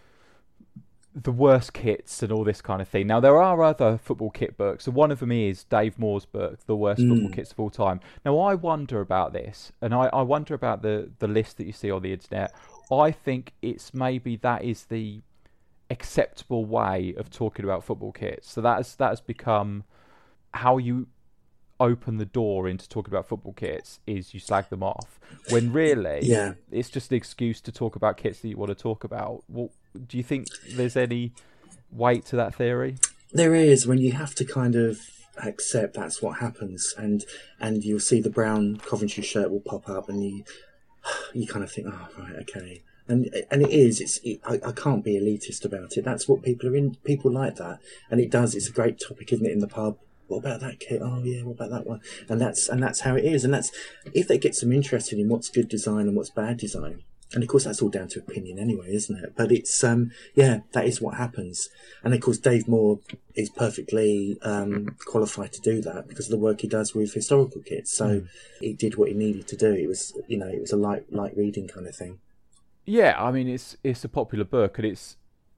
the worst kits and all this kind of thing. Now, there are other football kit books, and one of them is Dave Moore's book, The Worst mm. Football Kits of All Time. Now, I wonder about this, and I, I wonder about the, the list that you see on the internet. I think it's maybe that is the acceptable way of talking about football kits. So that has, that has become how you open the door into talking about football kits, is you slag them off, when really yeah. it's just an excuse to talk about kits that you want to talk about. Well, do you think there's any weight to that theory? There is, when you have to kind of accept that's what happens, and and you'll see the brown Coventry shirt will pop up, and you you kind of think, oh right, okay, and and it is. It's it, I, I can't be elitist about it. That's what people are in. People like that, and it does. It's a great topic, isn't it, in the pub what about that kit? Oh yeah, what about that one? And that's and that's how it is. And that's if they get some interested in what's good design and what's bad design. And of course, that's all down to opinion anyway, isn't it? But it's, um, yeah, that is what happens. And of course, Dave Moore is perfectly um, qualified to do that because of the work he does with historical kits. So mm. he did what he needed to do. It was, you know, it was a light, light reading kind of thing. Yeah, I mean, it's it's a popular book, and it's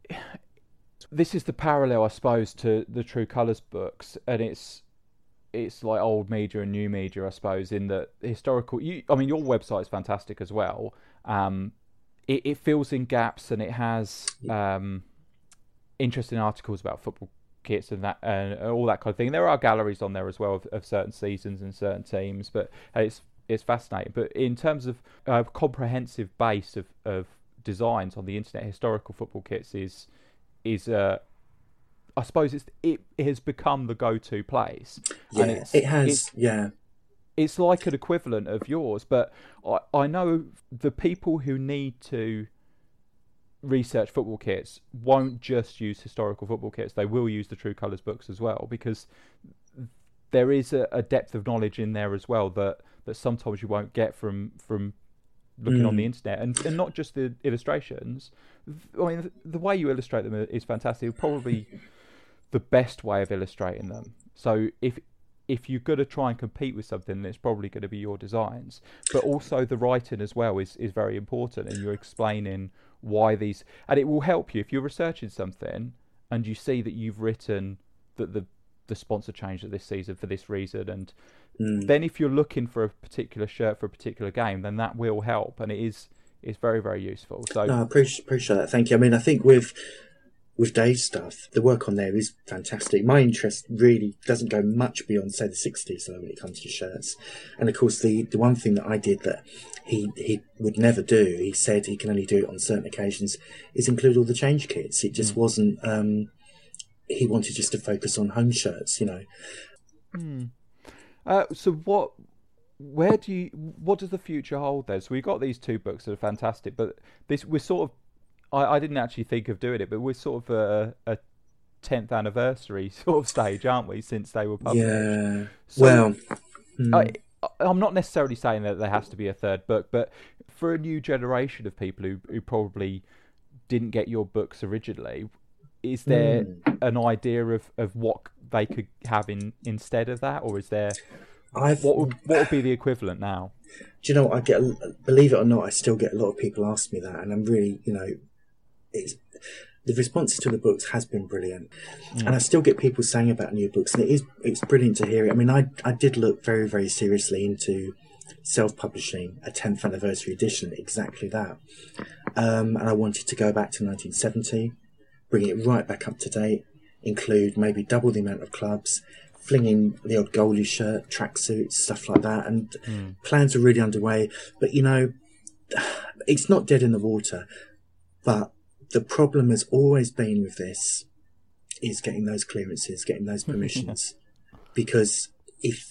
this is the parallel, I suppose, to the True Colours books, and it's it's like old media and new media, I suppose, in that historical. You, I mean, your website is fantastic as well. Um, it, it fills in gaps, and it has um, interesting articles about football kits and that and all that kind of thing. There are galleries on there as well of, of certain seasons and certain teams, but it's it's fascinating. But in terms of a comprehensive base of, of designs on the internet, historical football kits is is uh, I suppose it's it, it has become the go-to place. Yeah, and it's, it has. It's, yeah. It's like an equivalent of yours, but I, I know the people who need to research football kits won't just use historical football kits. They will use the True Colours books as well, because there is a, a depth of knowledge in there as well that, that sometimes you won't get from from looking mm. on the internet. And, and not just the illustrations. I mean, the, the way you illustrate them is fantastic. Probably the best way of illustrating them. So if... if you're going to try and compete with something, then it's probably going to be your designs. But also the writing as well is, is very important, and you're explaining why these... And it will help you if you're researching something and you see that you've written that the, the sponsor changed it this season for this reason, and mm. then if you're looking for a particular shirt for a particular game, then that will help, and it is it's very, very useful. So no, I appreciate, appreciate that. Thank you. I mean, I think with... With Dave's stuff, the work on there is fantastic. My interest really doesn't go much beyond, say, the sixties, though, when it comes to shirts. And, of course, the, the one thing that I did that he he would never do, he said he can only do it on certain occasions, is include all the change kits. It just mm. wasn't... Um, he wanted just to focus on home shirts, you know. Mm. Uh, so what... Where do you... What does the future hold, then? So we've got these two books that are fantastic, but this we're sort of... I, I didn't actually think of doing it, but we're sort of a, a tenth anniversary sort of stage, aren't we, since they were published? Yeah. So well, mm. I, I'm not necessarily saying that there has to be a third book, but for a new generation of people who, who probably didn't get your books originally, is there mm. an idea of, of what they could have in instead of that, or is there... I've, what would what would be the equivalent now? Do you know what I get? Believe it or not, I still get a lot of people ask me that, and I'm really, you know... It's, the responses to the books has been brilliant, mm. and I still get people saying about new books, and it is it's brilliant to hear it. I mean, I I did look very very seriously into self-publishing a tenth anniversary edition, exactly that, um, and I wanted to go back to nineteen seventy, bring it right back up to date, include maybe double the amount of clubs, flinging the odd goalie shirt, tracksuits, stuff like that, and mm. plans are really underway. But you know, it's not dead in the water, but the problem has always been with this is getting those clearances, getting those permissions. Because if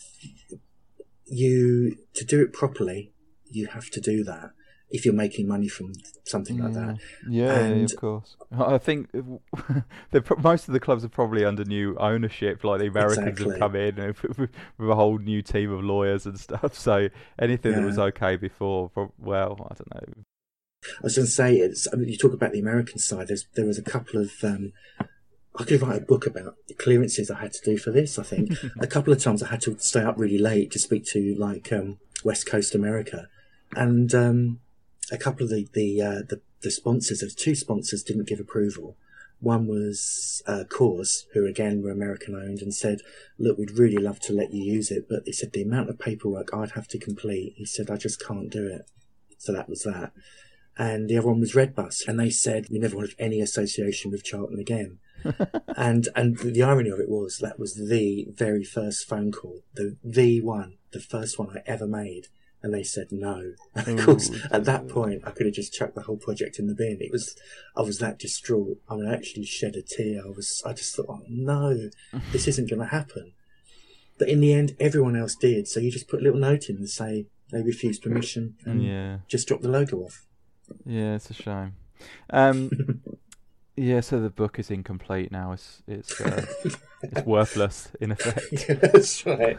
you, to do it properly, you have to do that if you're making money from something like that. Yeah, and of course. I think most of the clubs are probably under new ownership, like the Americans exactly. have come in with, with a whole new team of lawyers and stuff. So anything yeah. that was okay before, well, I don't know. I was going to say, it's, I mean, you talk about the American side. There's, there was a couple of. Um, I could write a book about the clearances I had to do for this. I think a couple of times I had to stay up really late to speak to like um, West Coast America, and um, a couple of the the, uh, the the sponsors. There was two sponsors didn't give approval. One was uh, Coors, who again were American owned, and said, "Look, we'd really love to let you use it, but they said the amount of paperwork I'd have to complete." He said, "I just can't do it." So that was that. And the other one was Redbus, and they said we never wanted any association with Charlton again. and and the irony of it was that was the very first phone call, the the one, the first one I ever made, and they said no. And of course, Ooh, at that point, I could have just chucked the whole project in the bin. It was, I was that distraught. I mean, I actually shed a tear. I was, I just thought, oh no, this isn't going to happen. But in the end, everyone else did. So you just put a little note in and say they refused permission, and yeah. just drop the logo off. Yeah, it's a shame. Um, Yeah, so the book is incomplete now. It's it's uh, it's worthless in effect. Yeah, that's right.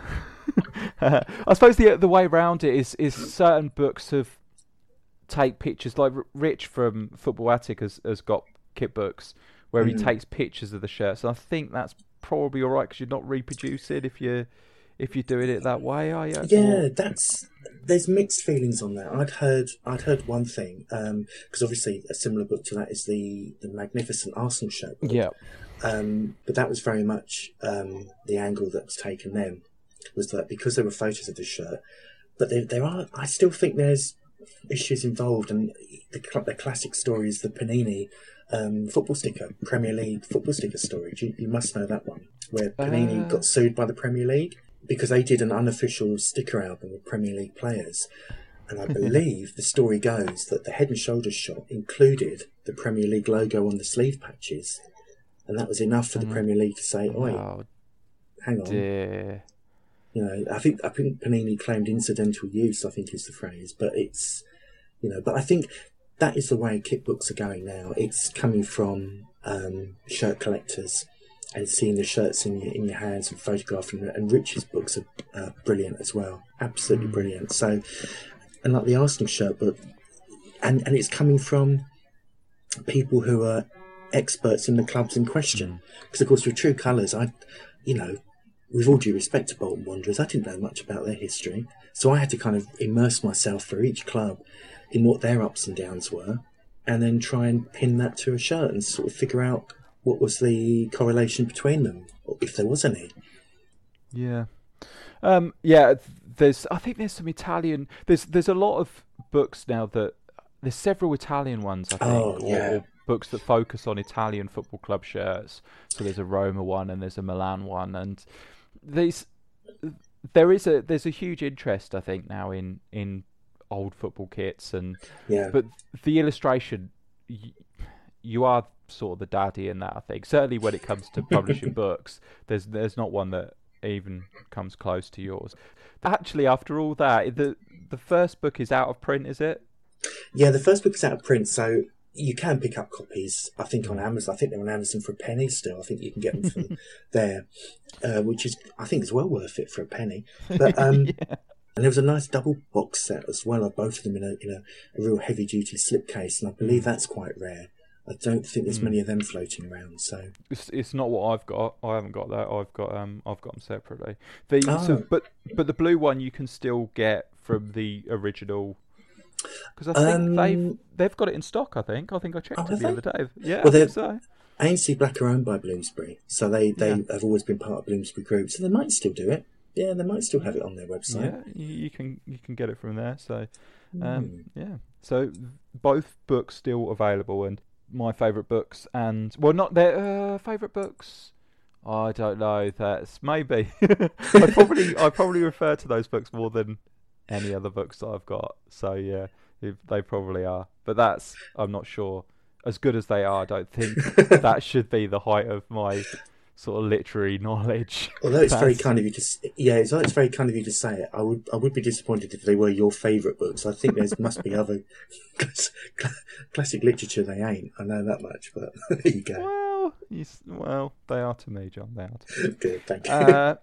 uh, I suppose the the way around it is is certain books have take pictures. Like R- Rich from Football Attic has has got kit books where mm. he takes pictures of the shirts. And I think that's probably all right because you're not reproducing if you if you're doing it that way, are you? Yeah, or... that's. There's mixed feelings on that. I'd heard, I'd heard one thing because um, obviously a similar book to that is the the Magnificent Arsenal shirt book. Yeah, um, but that was very much um, the angle that was taken then was that because there were photos of the shirt, but there, there are. I still think there's issues involved, and the the classic story is the Panini um, football sticker, Premier League football sticker story. You, you must know that one, where Panini uh... got sued by the Premier League because they did an unofficial sticker album with Premier League players. And I believe the story goes that the Head and Shoulders shot included the Premier League logo on the sleeve patches. And that was enough for the mm. Premier League to say, oi, oh, hang on. Dear. You know, I think I think Panini claimed incidental use, I think is the phrase. But it's, you know, but I think that is the way kit books are going now. It's coming from um, shirt collectors and seeing the shirts in your, in your hands and photographing them. And Rich's books are uh, brilliant as well. Absolutely mm. brilliant. So, and like the Arsenal shirt book, and, and it's coming from people who are experts in the clubs in question. Because, of course, with True Colours, I, you know, with all due respect to Bolton Wanderers, I didn't know much about their history. So I had to kind of immerse myself for each club in what their ups and downs were, and then try and pin that to a shirt and sort of figure out what was the correlation between them, or if there was any. Yeah. Um, yeah, there's. I think there's some Italian. There's there's a lot of books now that there's several Italian ones. I think, oh, yeah. or, or books that focus on Italian football club shirts. So there's a Roma one and there's a Milan one, and these there is a there's a huge interest I think now in in old football kits and yeah. But the illustration, you, you are sort of the daddy in that. I think certainly when it comes to publishing books, there's there's not one that even comes close to yours. Actually, after all that, the the first book is out of print, is it? Yeah, the first book is out of print, so you can pick up copies. I think on Amazon. I think they're on Amazon for a penny still. I think you can get them from there, uh, which is I think is well worth it for a penny. But um, yeah. And there was a nice double box set as well of both of them in a in a, a real heavy duty slipcase, and I believe that's quite rare. I don't think there's mm. many of them floating around. So it's it's not what I've got. I haven't got that. I've got um I've got them separately. The oh. so, but but the blue one you can still get from the original. Because I think um, they've they've got it in stock. I think I think I checked oh, it the they? other day. Yeah, well, I so. A N C Black are owned by Bloomsbury, so they, they yeah. have always been part of Bloomsbury Group. So they might still do it. Yeah, they might still have it on their website. Yeah, you, you can you can get it from there. So, um, mm. yeah. So both books still available, and my favourite books, and well, not their uh, favourite books. I don't know. That's maybe. I probably I probably refer to those books more than any other books that I've got. So yeah, they probably are. But that's I'm not sure. As good as they are, I don't think that should be the height of my sort of literary knowledge. Although it's That's... very kind of you to, yeah, although it's very kind of you to say it, I would, I would be disappointed if they were your favourite books. I think there must be other classic literature they ain't. I know that much, but there you go. Well, you, well, they are to me, John. They are to me. Good, thank you. Uh,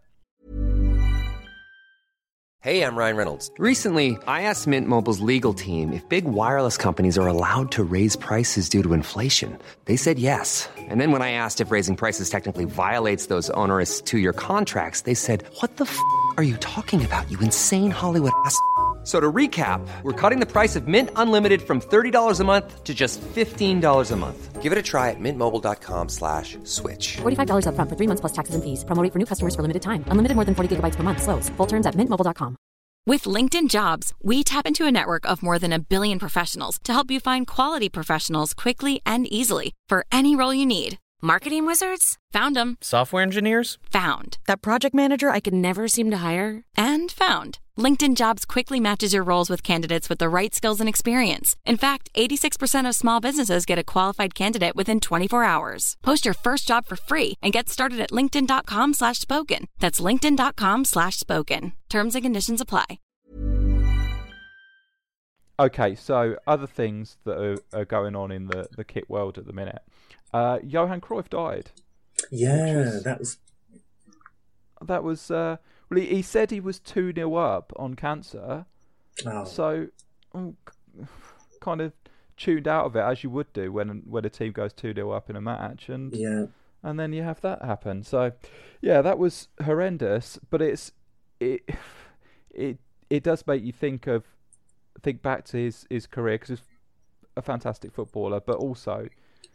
Hey, I'm Ryan Reynolds. Recently, I asked Mint Mobile's legal team if big wireless companies are allowed to raise prices due to inflation. They said yes. And then when I asked if raising prices technically violates those onerous two-year contracts, they said, what the f*** are you talking about, you insane Hollywood ass f- So to recap, we're cutting the price of Mint Unlimited from thirty dollars a month to just fifteen dollars a month. Give it a try at mintmobile.com slash switch. forty-five dollars up front for three months plus taxes and fees. Promo rate for new customers for limited time. Unlimited more than forty gigabytes per month. Slows full terms at mint mobile dot com. With LinkedIn Jobs, we tap into a network of more than a billion professionals to help you find quality professionals quickly and easily for any role you need. Marketing wizards? Found them. Software engineers? Found. That project manager I could never seem to hire? And found. LinkedIn Jobs quickly matches your roles with candidates with the right skills and experience. In fact, eighty-six percent of small businesses get a qualified candidate within twenty-four hours. Post your first job for free and get started at linkedin.com slash spoken. That's linkedin.com slash spoken. Terms and conditions apply. Okay, so other things that are, are going on in the, the kit world at the minute. Uh, Johan Cruyff died. Yeah, was, that was... That was... Uh, well, he, he said he was two nil up on cancer. Oh. So, um, kind of tuned out of it, as you would do when when a team goes two nil up in a match. And yeah. and then you have that happen. So, yeah, that was horrendous. But it's it it it does make you think of think back to his, his career, because he's a fantastic footballer. But also,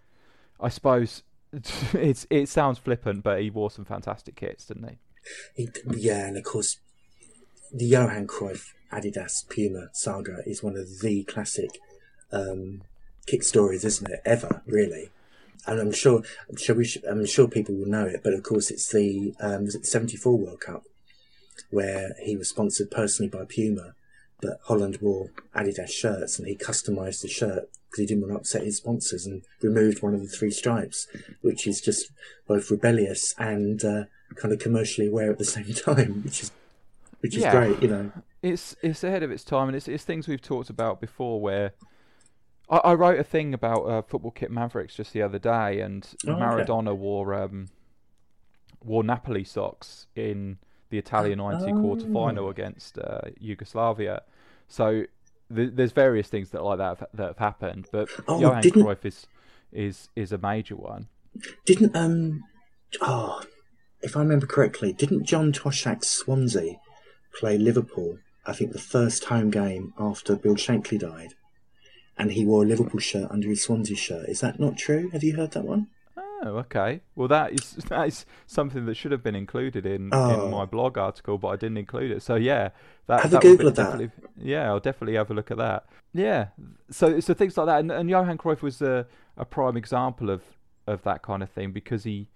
I suppose it's it sounds flippant, but he wore some fantastic kits, didn't he? he? Yeah, and of course, the Johan Cruyff Adidas Puma saga is one of the classic um, kit stories, isn't it? Ever, really. And I'm sure, I'm sure, we should, I'm sure people will know it. But of course, it's the um, was it the seventy-four World Cup where he was sponsored personally by Puma, but Holland wore Adidas shirts, and he customised the shirt because he didn't want to upset his sponsors, and removed one of the three stripes, which is just both rebellious and uh, kind of commercially aware at the same time, which is which is yeah. great, you know. It's it's ahead of its time, and it's it's things we've talked about before. Where I, I wrote a thing about uh, Football Kit Mavericks just the other day, and oh, Maradona okay. wore um, wore Napoli socks in the Italian ninety oh. quarter final against uh, Yugoslavia. So th- there's various things that like that have, that have happened, but oh, Johan didn't... Cruyff is is is a major one. Didn't um oh if I remember correctly, didn't John Toshak's Swansea play Liverpool, I think the first home game after Bill Shankly died, and he wore a Liverpool shirt under his Swansea shirt? Is that not true? Have you heard that one? Oh, okay. Well, that is that is something that should have been included in, oh. in my blog article, but I didn't include it. So yeah, that have that a Google of that. Yeah, I'll definitely have a look at that. Yeah, so so things like that, and, and Johan Cruyff was a, a prime example of, of that kind of thing, because he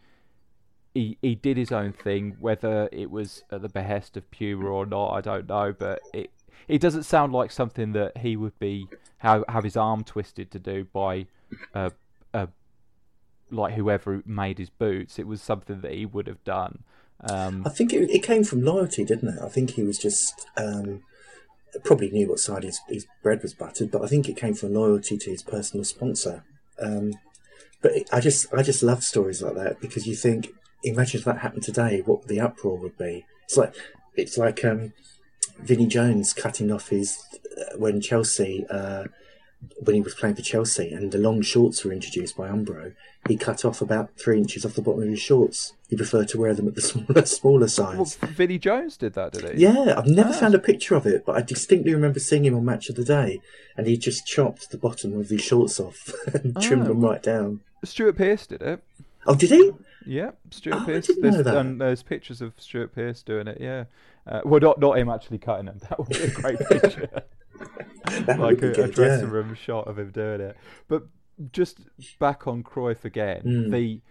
he he did his own thing. Whether it was at the behest of Puma or not, I don't know, but it it doesn't sound like something that he would be have have his arm twisted to do by a a like whoever made his boots. It was something that he would have done. Um, I think it, it came from loyalty, didn't it? I think he was just um, probably knew what side his, his bread was buttered, but I think it came from loyalty to his personal sponsor. Um, but it, I just I just love stories like that, because you think, imagine if that happened today, what the uproar would be. It's like it's like um, Vinnie Jones cutting off his uh, when Chelsea. Uh, when he was playing for Chelsea and the long shorts were introduced by Umbro, he cut off about three inches off the bottom of his shorts. He preferred to wear them at the smaller, smaller size. Well, Vinnie Jones did that, did he? Yeah, I've never Ah. found a picture of it, but I distinctly remember seeing him on Match of the Day, and he just chopped the bottom of his shorts off and trimmed Oh. them right down. Stuart Pearce did it. Oh, did he? Yeah, Stuart Oh, I Pearce. didn't There's, know that. And there's pictures of Stuart Pearce doing it, yeah. Uh, well, not not him actually cutting them. That would be a great picture. That like would be a, good, a dressing yeah. room shot of him doing it. But just back on Cruyff again, Mm. the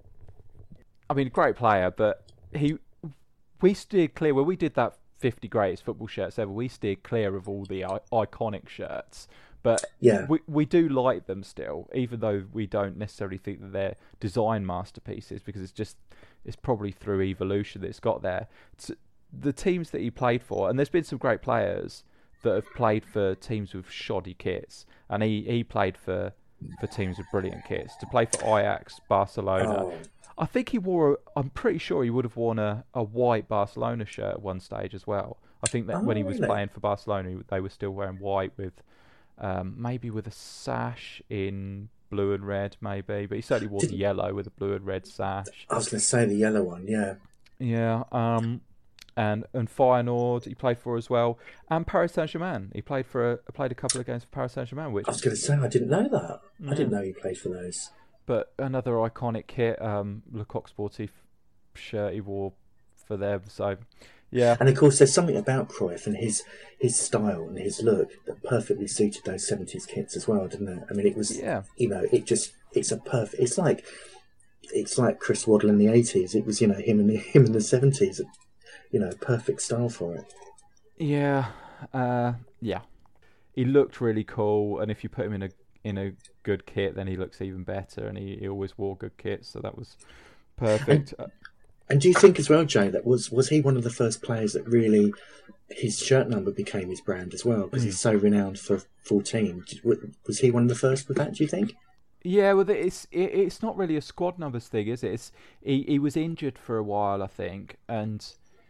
I mean, great player, but he we steered clear when we did that fifty greatest football shirts ever. We steered clear of all the I- iconic shirts, but Yeah. we we do like them still, even though we don't necessarily think that they're design masterpieces, because it's just it's probably through evolution that it's got there. It's, the teams that he played for, and there's been some great players that have played for teams with shoddy kits, and he, he played for for teams with brilliant kits. To play for Ajax, Barcelona, Oh. I think he wore. A, I'm pretty sure he would have worn a, a white Barcelona shirt at one stage as well. I think that Oh, when he was really? playing for Barcelona, he- they were still wearing white with um, maybe with a sash in blue and red, maybe. But he certainly wore Did- the yellow with a blue and red sash. I was going to say the yellow one, yeah. Yeah. Um, and and Feyenoord he played for as well, and Paris Saint-Germain. He played for a, played a couple of games for Paris Saint-Germain, which I was going to say, I didn't know that. I Yeah. didn't know he played for those. but another iconic kit, um, Le Coq Sportif shirt he wore for them. So, yeah, And of course, there's something about Cruyff and his his style and his look that perfectly suited those seventies kits as well, didn't it? I mean, it was, Yeah. you know, it just, it's a perfect, it's like, it's like Chris Waddle in the eighties. It was, you know, him in the, him in the seventies, you know, perfect style for it. yeah, uh, yeah. He looked really cool, and if you put him in a in a good kit, then he looks even better. And he, he always wore good kits, so that was perfect. Uh, And do you think as well, Jay, that was was he one of the first players that really his shirt number became his brand as well, because mm. he's so renowned for fourteen? Was he one of the first with that, do you think? Yeah, well, it's it, it's not really a squad numbers thing, is it? It's, he he was injured for a while, I think, and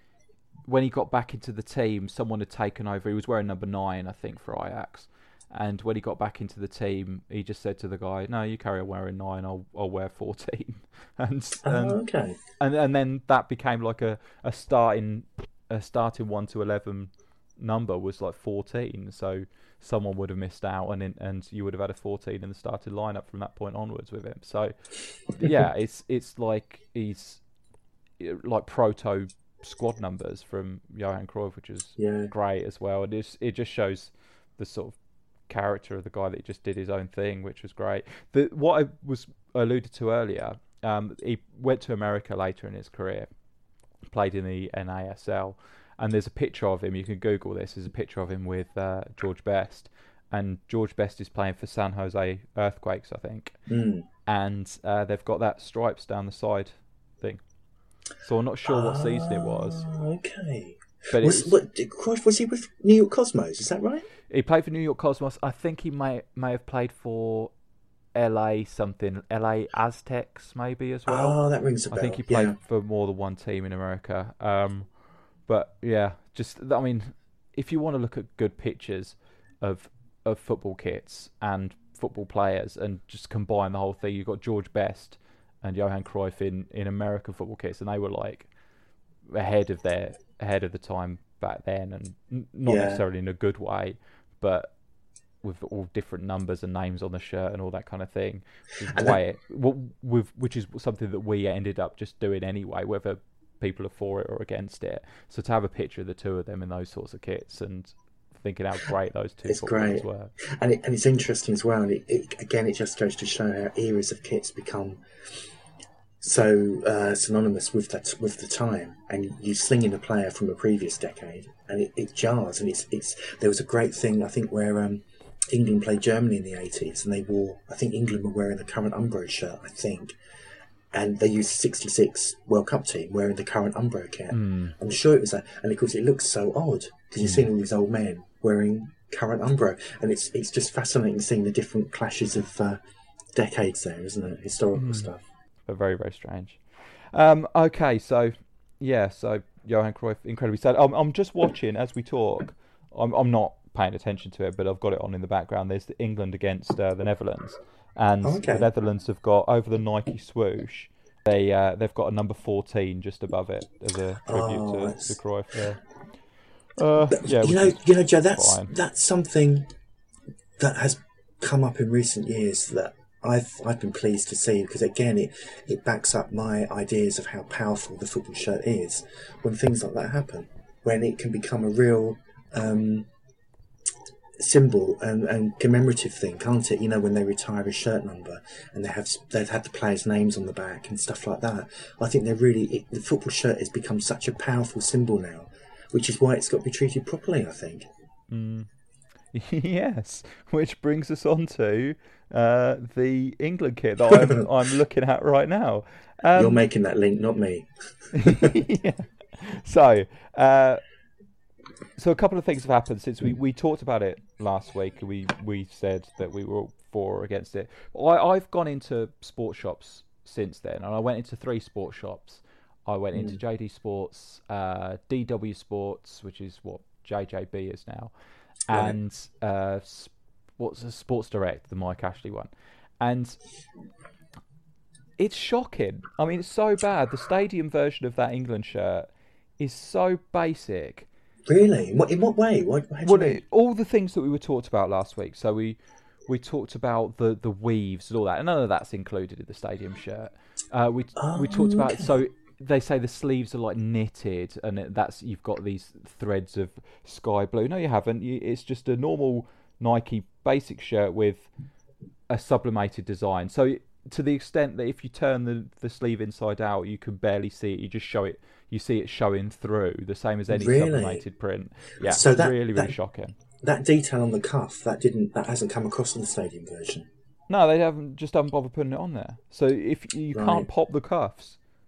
when he got back into the team, someone had taken over. He was wearing number nine, I think, for Ajax. And when he got back into the team, he just said to the guy, "No, you carry on wearing nine. I'll I'll wear fourteen." and and, oh, okay. and and then that became like a, a starting a starting one to eleven number was like fourteen. So someone would have missed out, and in, and you would have had a fourteen in the starting lineup from that point onwards with him. So yeah, it's it's like he's like proto squad numbers from Johan Cruyff, which is yeah. great as well. And it's, it just shows the sort of character of the guy that just did his own thing, which was great. The what I was alluded to earlier, um, he went to America later in his career, played in the N A S L, and there's a picture of him. You can Google this. There's a picture of him with uh, George Best, and George Best is playing for San Jose Earthquakes, I think, mm. and uh, they've got that stripes down the side thing. So I'm not sure what season it was. Okay. But was, was, what, Cruyff, was he with New York Cosmos? Is that right? He played for New York Cosmos. I think he may may have played for L A something, L A Aztecs maybe as well. Oh, that rings a bell. I think he played yeah. for more than one team in America. Um, but yeah, just I mean, if you want to look at good pictures of of football kits and football players and just combine the whole thing, you've got George Best and Johan Cruyff in, in American football kits, and they were like ahead of their ahead of the time back then, and n- not yeah. necessarily in a good way, but with all different numbers and names on the shirt and all that kind of thing, which is, way, that... with, which is something that we ended up just doing anyway, whether people are for it or against it. So to have a picture of the two of them in those sorts of kits and thinking how great those two it's footballers great. were. And, it, and it's interesting as well. It, it, again, it just goes to show how eras of kits become so uh, synonymous with that with the time, and you sling in a player from a previous decade, and it, it jars. And it's it's there was a great thing I think where um, England played Germany in the eighties, and they wore I think England were wearing the current Umbro shirt, I think, and they used sixty-six World Cup team wearing the current Umbro kit. Mm. I'm sure it was that, and of course it looks so odd because you're mm. seeing all these old men wearing current Umbro, and it's it's just fascinating seeing the different clashes of uh, decades there, isn't it? Historical mm. stuff. But very, very strange. Um, okay, so yeah, so Johan Cruyff, incredibly sad. I'm, I'm just watching as we talk. I'm, I'm not paying attention to it, but I've got it on in the background. There's the England against uh, the Netherlands, and oh, okay. the Netherlands have got over the Nike swoosh. They uh, they've got a number fourteen just above it as a tribute oh, to, that's... to Cruyff. Yeah, uh, yeah you know, you know, Joe, that's fine. that's something that has come up in recent years that I've I've been pleased to see, because again it, it backs up my ideas of how powerful the football shirt is when things like that happen, when it can become a real um, symbol and, and commemorative thing, can't it? You know, when they retire a shirt number and they have they've had the players' names on the back and stuff like that. I think they're really it, the football shirt has become such a powerful symbol now, which is why it's got to be treated properly, I think. Mm. Yes, which brings us on to uh, the England kit that I'm, I'm looking at right now. Um, You're making that link, not me. yeah. So, uh, so a couple of things have happened since we, we talked about it last week. We we said that we were for or against it. I, I've gone into sports shops since then, and I went into three sports shops. I went into mm. J D Sports, uh, D W Sports, which is what J J B is now, right. and uh, what's a Sports Direct, the Mike Ashley one, and it's shocking. I mean, it's so bad. The stadium version of that England shirt is so basic. Really? In what, in what way? What, what well, it, all the things that we were talked about last week. So we we talked about the, the weaves and all that, and none of that's included in the stadium shirt. Uh, we oh, we talked about okay. so. They say the sleeves are like knitted, and it, that's you've got these threads of sky blue. No, you haven't. You, it's just a normal Nike basic shirt with a sublimated design. So to the extent that if you turn the, the sleeve inside out, you can barely see it. You just show it. You see it showing through, the same as any really? sublimated print. Yeah, so that, really, really that, shocking. That detail on the cuff that didn't that hasn't come across in the stadium version. No, they haven't. Just haven't bothered putting it on there. So if you right. can't pop the cuffs.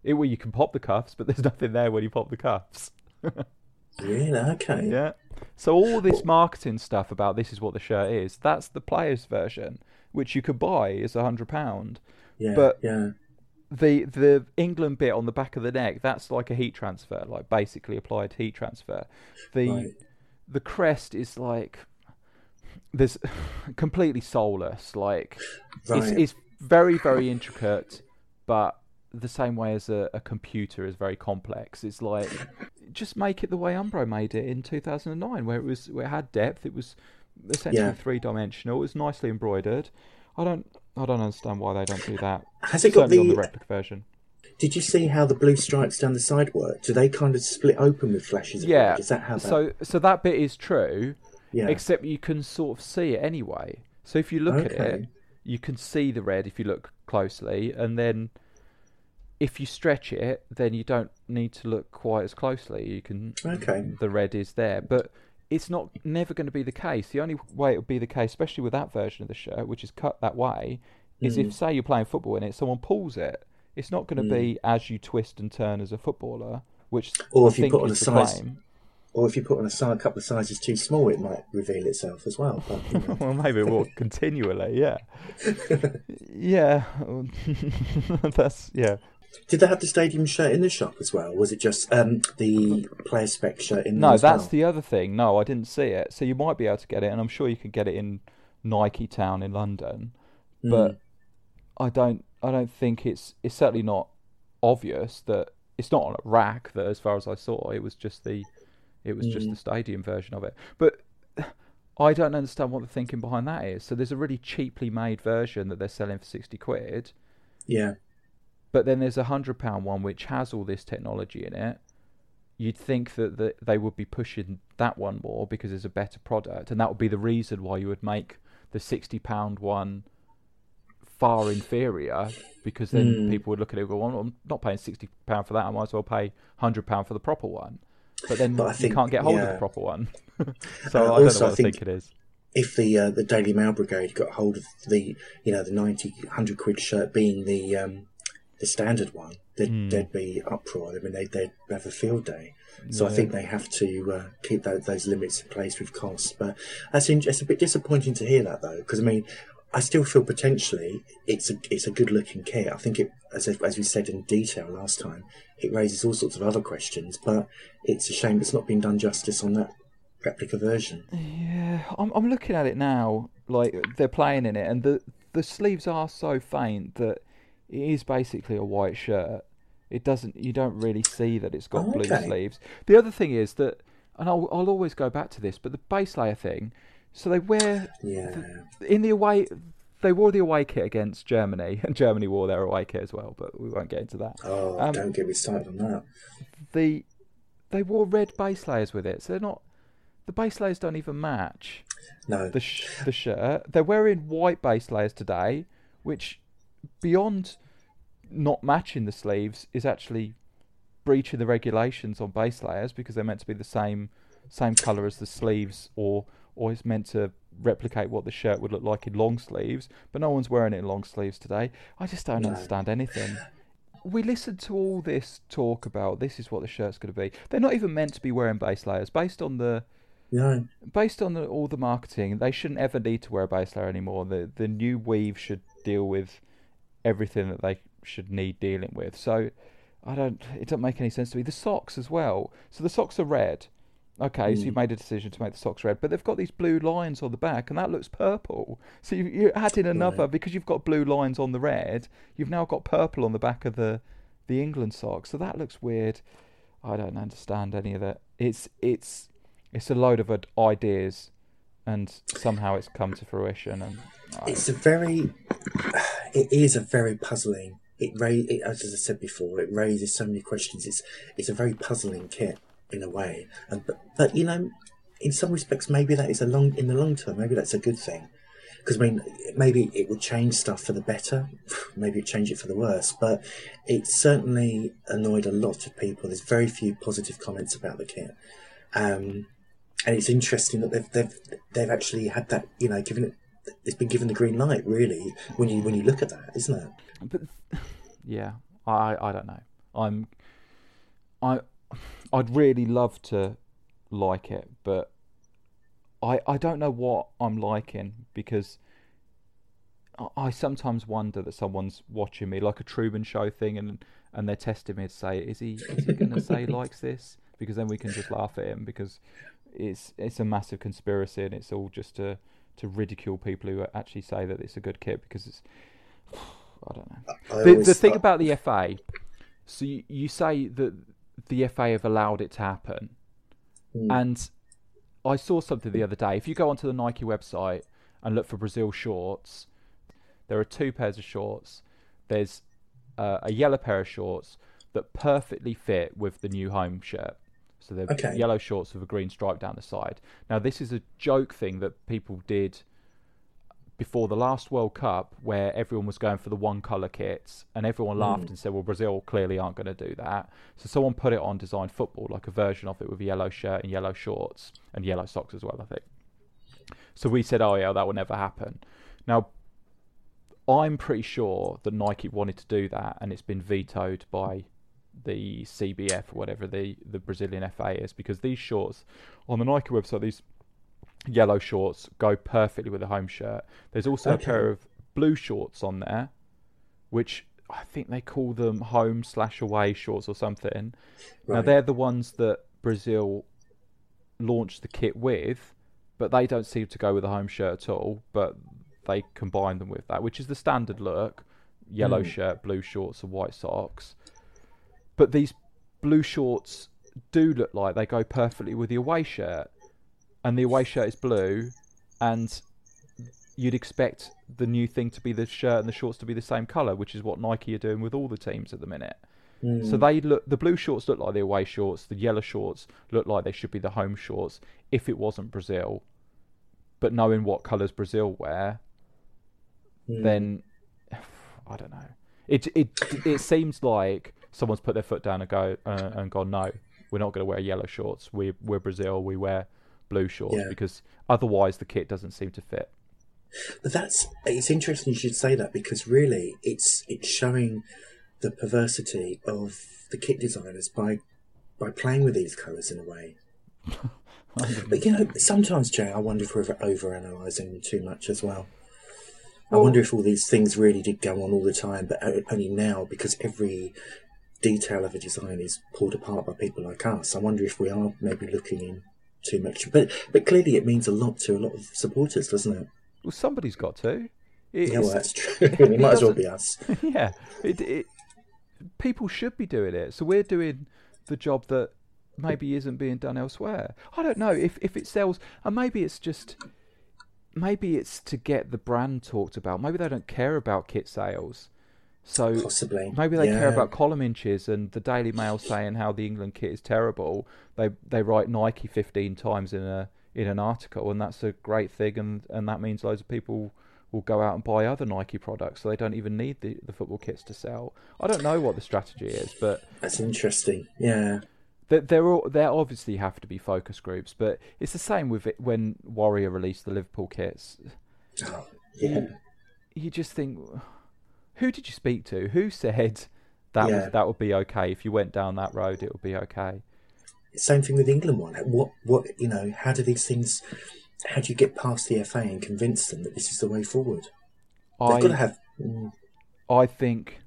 It, well, you can pop the cuffs, but there's nothing there when you pop the cuffs. Really? Okay. Yeah. So all this marketing stuff about this is what the shirt is, that's the player's version, which you could buy as a hundred pound. Yeah. But yeah. the the England bit on the back of the neck, that's like a heat transfer, like basically applied heat transfer. The Right. the crest is like there's completely soulless. Like Right. it's it's very very intricate, but the same way as a, a computer is very complex. It's like just make it the way Umbro made it in two thousand nine, where it was where it had depth. It was essentially Yeah. three dimensional. It was nicely embroidered. I don't I don't understand why they don't do that. Has it got Certainly on the- the replica version. Did you see how the blue stripes down the side work? Do they kind of split open with flashes of Yeah. red? Is that how that... So so that bit is true, yeah. except you can sort of see it anyway. So if you look at it, Okay. you can see the red if you look closely, and then if you stretch it, then you don't need to look quite as closely. You can Okay. the red is there, but it's not never going to be the case. The only way it would be the case, especially with that version of the shirt, which is cut that way, is Mm. if say you're playing football in it, someone pulls it. It's not going to Mm. be as you twist and turn as a footballer, which Or I if you think put on is a the size- claim. Or if you put on a, size, a couple of sizes too small, it might reveal itself as well. But, you know. Well, maybe it will continually, yeah. Yeah, that's, yeah. Did they have the stadium shirt in the shop as well? Was it just um, the player spec shirt in there No, as that's well? the other thing. No, I didn't see it. So you might be able to get it, and I'm sure you could get it in Nike Town in London. But Mm. I don't I don't think it's it's certainly not obvious that it's not on a rack, that as far as I saw it was just the it was just Mm. the stadium version of it. But I don't understand what the thinking behind that is. So there's a really cheaply made version that they're selling for sixty quid, Yeah. but then there's a hundred pound one which has all this technology in it. You'd think that, that they would be pushing that one more because it's a better product, and that would be the reason why you would make the sixty pound one far inferior, because then Mm. people would look at it and go, well, I'm not paying sixty pound for that, I might as well pay one hundred pound for the proper one. But then But I you think- can't get hold of yeah. the proper one. So Uh, I don't also, know I what I think- think it is. If the uh, the Daily Mail Brigade got hold of the you know the ninety, one hundred quid shirt being the um, the standard one, there'd, Mm. there'd be uproar. I mean, they'd, they'd have a field day. So I Yeah. think they have to uh, keep those, those limits in place with costs. But that's in, it's a bit disappointing to hear that, though, because I mean, I still feel potentially it's a it's a good looking kit. I think it, as as we said in detail last time, it raises all sorts of other questions. But it's a shame it's not been done justice on that replica version. Yeah, I'm I'm looking at it now, like they're playing in it, and the the sleeves are so faint that it is basically a white shirt. It doesn't, you don't really see that it's got Oh, blue okay. sleeves. The other thing is that, and I'll I'll always go back to this, but the base layer thing. So they wear Yeah. in the away. They wore the away kit against Germany, and Germany wore their away kit as well. But we won't get into that. Oh, Um, don't get me started on that. The they wore red base layers with it, so they're not. The base layers don't even match No. the sh- the shirt. They're wearing white base layers today, which beyond not matching the sleeves is actually breaching the regulations on base layers, because they're meant to be the same same colour as the sleeves, or or it's meant to replicate what the shirt would look like in long sleeves. But no one's wearing it in long sleeves today. I just don't No. understand anything. We listened to all this talk about this is what the shirt's going to be. They're not even meant to be wearing base layers. Based on the No. based on the, all the marketing, they shouldn't ever need to wear a base layer anymore. The the new weave should deal with everything that they should need dealing with. So I don't. It doesn't make any sense to me. The socks as well. So the socks are red. Okay, so Mm. you've made a decision to make the socks red, but they've got these blue lines on the back, and that looks purple. So you, you're adding another, Right. because you've got blue lines on the red, you've now got purple on the back of the the England socks. So that looks weird. I don't understand any of that. It's it's it's a load of ad- ideas, and somehow it's come to fruition. And I, It's a very, it is a very puzzling. It, ra- it as I said before, it raises so many questions. It's it's a very puzzling kit in a way, and but, but you know, in some respects, maybe that is a long in the long term. Maybe that's a good thing, because I mean, maybe it would change stuff for the better. Maybe it change it for the worse, but it certainly annoyed a lot of people. There's very few positive comments about the kit. Um, and it's interesting that they've they've they've actually had that, you know, given it, it's been given the green light, really, when you when you look at that, isn't it? but yeah, I I don't know. I'm, I, I'd really love to like it, but I I don't know what I'm liking, because I, I sometimes wonder that someone's watching me, like a Truman Show thing, and and they're testing me to say, is he is he going to say he likes this? Because then we can just laugh at him, because it's it's a massive conspiracy, and it's all just to to ridicule people who actually say that it's a good kit, because it's, I don't know. I The, always the thing thought- about the F A, so you, you say that the F A have allowed it to happen, Mm. and I saw something the other day. If you go onto the Nike website and look for Brazil shorts, there are two pairs of shorts. There's uh, a yellow pair of shorts that perfectly fit with the new home shirt. So they're Okay. yellow shorts with a green stripe down the side. Now, this is a joke thing that people did before the last World Cup, where everyone was going for the one colour kits, and everyone laughed Mm. and said, well, Brazil clearly aren't going to do that. So someone put it on Design Football, like a version of it with a yellow shirt and yellow shorts and yellow socks as well, I think. So we said, oh yeah, that will never happen. Now, I'm pretty sure that Nike wanted to do that, and it's been vetoed by the C B F, or whatever the, the Brazilian F A is, because these shorts on the Nike website, these yellow shorts go perfectly with a home shirt. There's also Okay. a pair of blue shorts on there, which I think they call them home slash away shorts or something. Now, Right. they're the ones that Brazil launched the kit with, but they don't seem to go with a home shirt at all, but they combine them with that, which is the standard look: yellow Mm. shirt, blue shorts and white socks. But these blue shorts do look like they go perfectly with the away shirt, and the away shirt is blue, and you'd expect the new thing to be the shirt and the shorts to be the same colour, which is what Nike are doing with all the teams at the minute. Mm. So they look, the blue shorts look like the away shorts, the yellow shorts look like they should be the home shorts if it wasn't Brazil. But knowing what colours Brazil wear, Mm. then I don't know. It it it seems like someone's put their foot down and go uh, and gone, no, we're not going to wear yellow shorts. We we're Brazil. We wear blue shorts, Yeah. because otherwise the kit doesn't seem to fit. But that's it's interesting you should say that, because really it's it's showing the perversity of the kit designers by by playing with these colours in a way. But you know, sometimes, Jay, I wonder if we're over analysing them too much as well. I Well- wonder if all these things really did go on all the time, but o- only now, because every detail of a design is pulled apart by people like us. I wonder if we are maybe looking in too much. But but clearly it means a lot to a lot of supporters, doesn't it? Well, somebody's got to. It- Yeah, well, it's- that's true. It might as well doesn't- be us. yeah, it, it, people should be doing it. So we're doing the job that maybe isn't being done elsewhere. I don't know if if it sells, and maybe it's just, maybe it's to get the brand talked about. Maybe they don't care about kit sales, so Possibly. maybe they care Yeah. about column inches, and the Daily Mail saying how the England kit is terrible. They they write Nike fifteen times in a in an article, and that's a great thing, and and that means loads of people will go out and buy other Nike products, so they don't even need the, the football kits to sell. I don't know what the strategy is, but That's interesting. Yeah. there there, are, there obviously have to be focus groups, but it's the same with it when Warrior released the Liverpool kits. Oh, yeah. You just think, who did you speak to? Who said that Yeah. was, that would be okay? If you went down that road, it would be okay. Same thing with the England one. What, what, you know, how do these things, how do you get past the F A and convince them that this is the way forward? They've I got to have, mm, I think,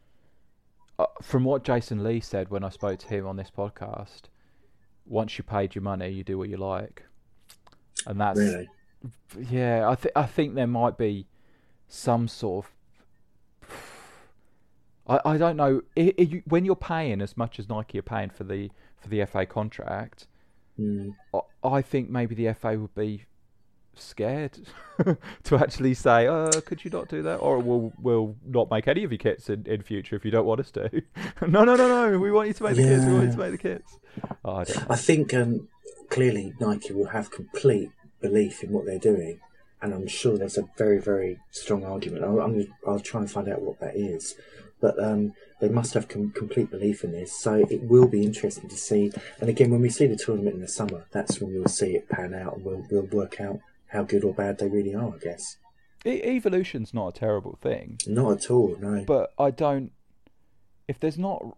uh, from what Jason Lee said when I spoke to him on this podcast, once you paid your money, you do what you like, and that's really. yeah. I think I think there might be some sort of I, I don't know I, I, you, when you're paying as much as Nike are paying for the for the F A contract. Mm. I, I think maybe the F A would be scared to actually say, "Oh, could you not do that?" Or we'll we'll not make any of your kits in, in future if you don't want us to. no, no, no, no. We want you to make the kits. We want you to make the kits. Oh, I don't know. I think um, clearly Nike will have complete belief in what they're doing, and I'm sure there's a very, very strong argument. I'll, I'm, I'll try and find out what that is, but um, they must have com- complete belief in this. So it will be interesting to see. And again, when we see the tournament in the summer, that's when we'll see it pan out, and we'll we'll work out how good or bad they really are. I guess E- evolution's not a terrible thing, not at all. No. but I don't. If there's not,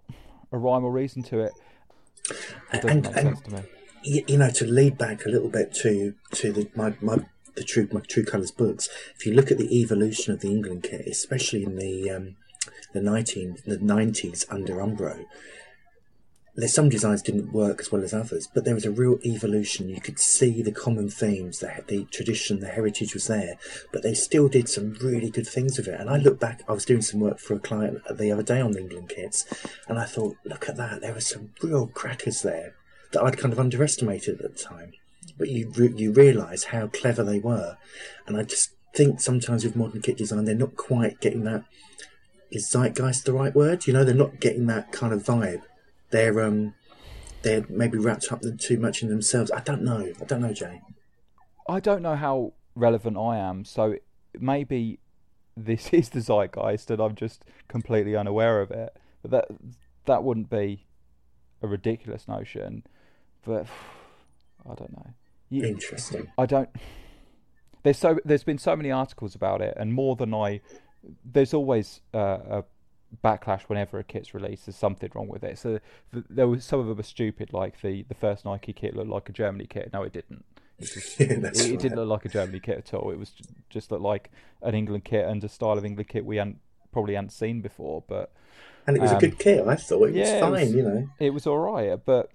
a rhyme or reason to it. It doesn't And, make and sense to me. y- you know, to lead back a little bit to to the my, my the true my True Colours books. If you look at the evolution of the England kit, especially in the um, the nineteen the nineties under Umbro, there's some designs didn't work as well as others, but there was a real evolution. You could see the common themes, the, the tradition, the heritage was there, but they still did some really good things with it. And I look back, I was doing some work for a client the other day on the England kits, and I thought, look at that, there were some real crackers there that I'd kind of underestimated at the time. But you re- you realise how clever they were. And I just think sometimes with modern kit design, they're not quite getting that, is zeitgeist the right word? You know, they're not getting that kind of vibe. They're um, they're maybe wrapped up too much in themselves. I don't know. I don't know, Jay. I don't know how relevant I am, so maybe this is the zeitgeist and I'm just completely unaware of it. But that that wouldn't be a ridiculous notion. But I don't know. You, Interesting. I don't. There's so there's been so many articles about it, and more than I. There's always uh, a backlash whenever a kit's released. There's something wrong with it. So th- there was some of them were stupid, like the, the first Nike kit looked like a Germany kit. No, it didn't. It, just, Yeah, it, that's it right. didn't look like a Germany kit at all. It was just, just looked like an England kit and a style of England kit we hadn't probably hadn't seen before. But And it was um, a good kit, I thought. It was yeah, fine, it was, you know. It was all right, but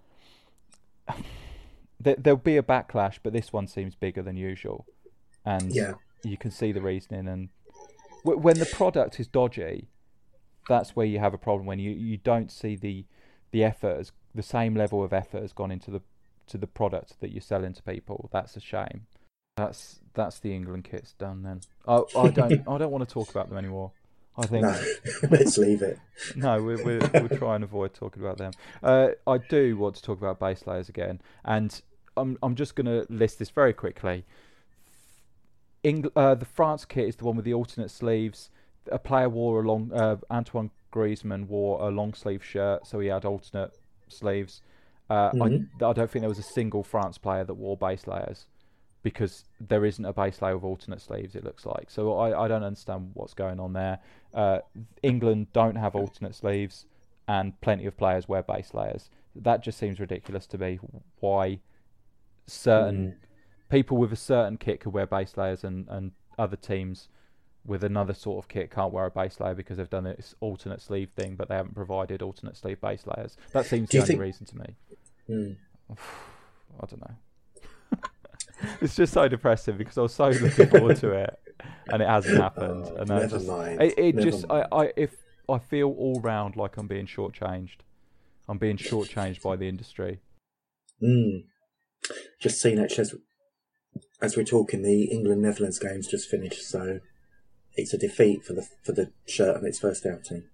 there, there'll be a backlash. But this one seems bigger than usual, and Yeah. you can see the reasoning. And w- when the product is dodgy, that's where you have a problem. When you, you don't see the the effort, as, the same level of effort has gone into the to the product that you're selling to people. That's a shame. That's that's the England kits done. Then I I don't I don't want to talk about them anymore. I think No, let's leave it. no, we're we're we'll try and avoid talking about them. Uh, I do want to talk about base layers again, and I'm I'm just going to list this very quickly. Eng- uh, the France kit is the one with the alternate sleeves. A player wore a long. Uh, Antoine Griezmann wore a long sleeve shirt, so he had alternate sleeves. Uh, Mm-hmm. I I don't think there was a single France player that wore base layers, because there isn't a base layer with alternate sleeves, it looks like. So I, I don't understand what's going on there. Uh, England don't have alternate sleeves, and plenty of players wear base layers. That just seems ridiculous to me. Why certain Mm. people with a certain kit could wear base layers, and, and other teams with another sort of kit can't wear a base layer because they've done this alternate sleeve thing, but they haven't provided alternate sleeve base layers. That seems Do the you only think- reason to me. Mm. I don't know. It's just so depressing because I was so looking forward to it, and it hasn't happened. Oh, and I never just, mind. It, it Never just, I, mind. I, if I feel all round like I'm being shortchanged. I'm being shortchanged by the industry. Mm. Just seen actually, as, as we're talking, the England Netherlands game's just finished, so it's a defeat for the for the shirt on its first outing.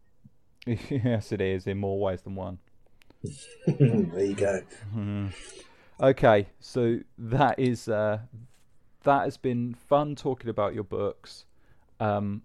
Yes, it is in more ways than one. There you go. Mm. Okay, so that is uh, that has been fun talking about your books. Um,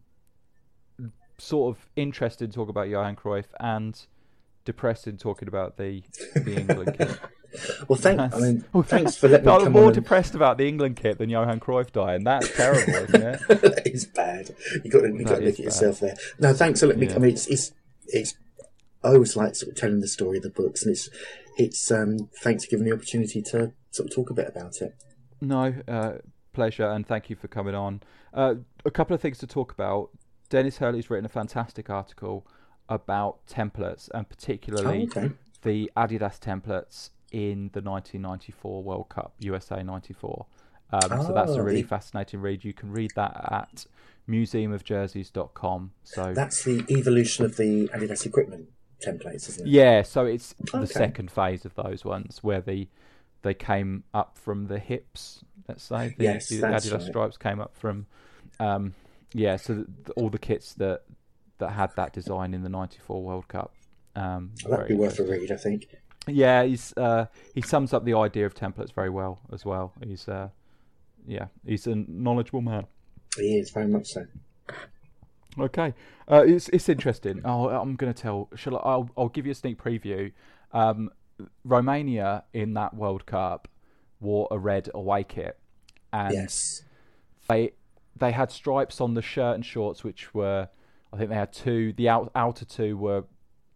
sort of interested to talk about Johan Cruyff, and depressed in talking about the the England kit. Well, thank. I mean, thanks for letting me I'm come more on. depressed about the England kit than Johan Cruyff dying. That's terrible, isn't it? And... that is bad. You got to, you got That to is look at yourself there. No, thanks for letting me. Yeah. I mean, it's, it's it's. I always like sort of telling the story of the books, and it's it's. Um, thanks for giving the opportunity to sort of talk a bit about it. No, uh, pleasure, and thank you for coming on. Uh, a couple of things to talk about. Dennis Hurley's written a fantastic article about templates, and particularly Oh, okay. the Adidas templates in the nineteen ninety-four World Cup, U S A ninety-four. Um, so that's a Oh, really the- fascinating read. You can read that at museum of jerseys dot com. So That's the evolution of the Adidas equipment templates, isn't it? yeah, so it's the Okay. second phase of those ones where the they came up from the hips. Let's say the, Yes, the that's Adidas right. stripes came up from. Um, yeah, so the, the, all the kits that that had that design in the ninety-four World Cup. Um, Well, that'd be very worth a interesting. read, I think. Yeah, he's uh, he sums up the idea of templates very well as well. He's uh, yeah, he's a knowledgeable man. He is very much so. Okay, uh, it's it's interesting. Oh, I'm going to tell. Shall I? I'll I'll give you a sneak preview. Um, Romania in that World Cup wore a red away kit, and Yes. they they had stripes on the shirt and shorts, which were, I think they had two. The out, outer two were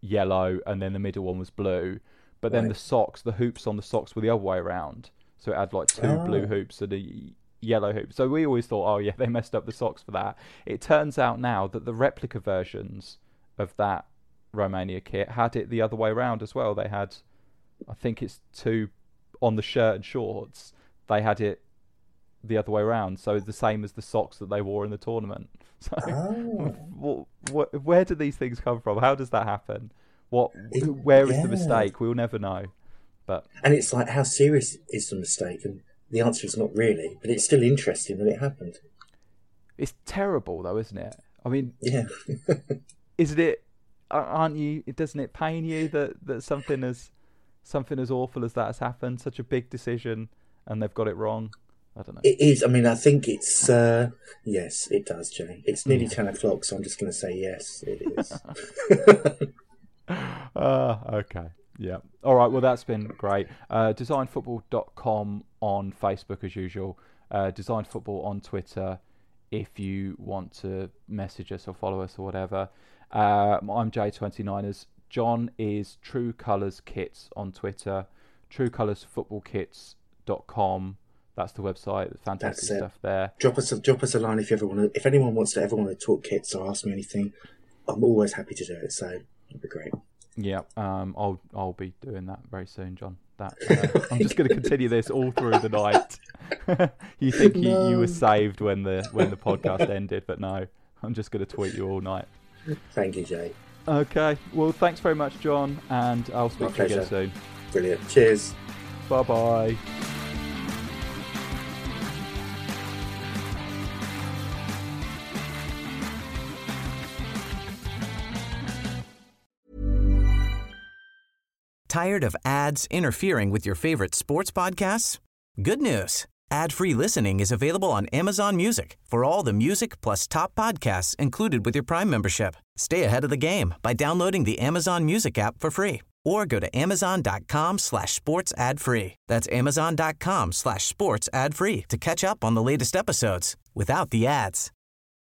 yellow, and then the middle one was blue. But then Right. the socks, the hoops on the socks were the other way around. So it had like two Oh. blue hoops and a yellow hoop. So we always thought, oh yeah, they messed up the socks for that. It turns out now that the replica versions of that Romania kit had it the other way around as well. They had, I think it's two on the shirt and shorts. They had it the other way around, so the same as the socks that they wore in the tournament. So, Oh. wh- wh- where do these things come from? How does that happen? What? It- Where is yeah. the mistake? We'll never know. But And it's like, how serious is the mistake? And the answer is not really, but it's still interesting that it happened. it's terrible, though, isn't it? I mean, Yeah. isn't it? Aren't you? Doesn't it pain you that, that something as something as awful as that has happened? Such a big decision, and they've got it wrong. I don't know. It is. I mean, I think it's... Uh, yes, it does, Jay. It's nearly ten o'clock, so I'm just going to say yes, it is. Ah, okay. Yeah. All right. Well, that's been great. Uh, design football dot com on Facebook as usual. Uh, Design Football on Twitter if you want to message us or follow us or whatever. Uh, I'm J twenty-niners. John is True Colours Kits on Twitter. true colours football kits dot com. That's the website. Fantastic That's it. stuff there. drop us a drop us a line if you ever want to. If anyone wants to ever want to talk kits or ask me anything, I'm always happy to do it. So it'd be great. Yeah, um, I'll I'll be doing that very soon, John. That uh, I'm just going to continue this all through the night. You think you, you No. were saved when the when the podcast ended, but no, I'm just going to tweet you all night. Thank you, Jay. Okay, well, thanks very much, John, and I'll speak My to you again pleasure. soon. Brilliant. Cheers. Bye bye. Tired of ads interfering with your favorite sports podcasts? Good news. Ad-free listening is available on Amazon Music for all the music plus top podcasts included with your Prime membership. Stay ahead of the game by downloading the Amazon Music app for free or go to amazon.com slash sports ad free. That's amazon.com slash sports ad free to catch up on the latest episodes without the ads.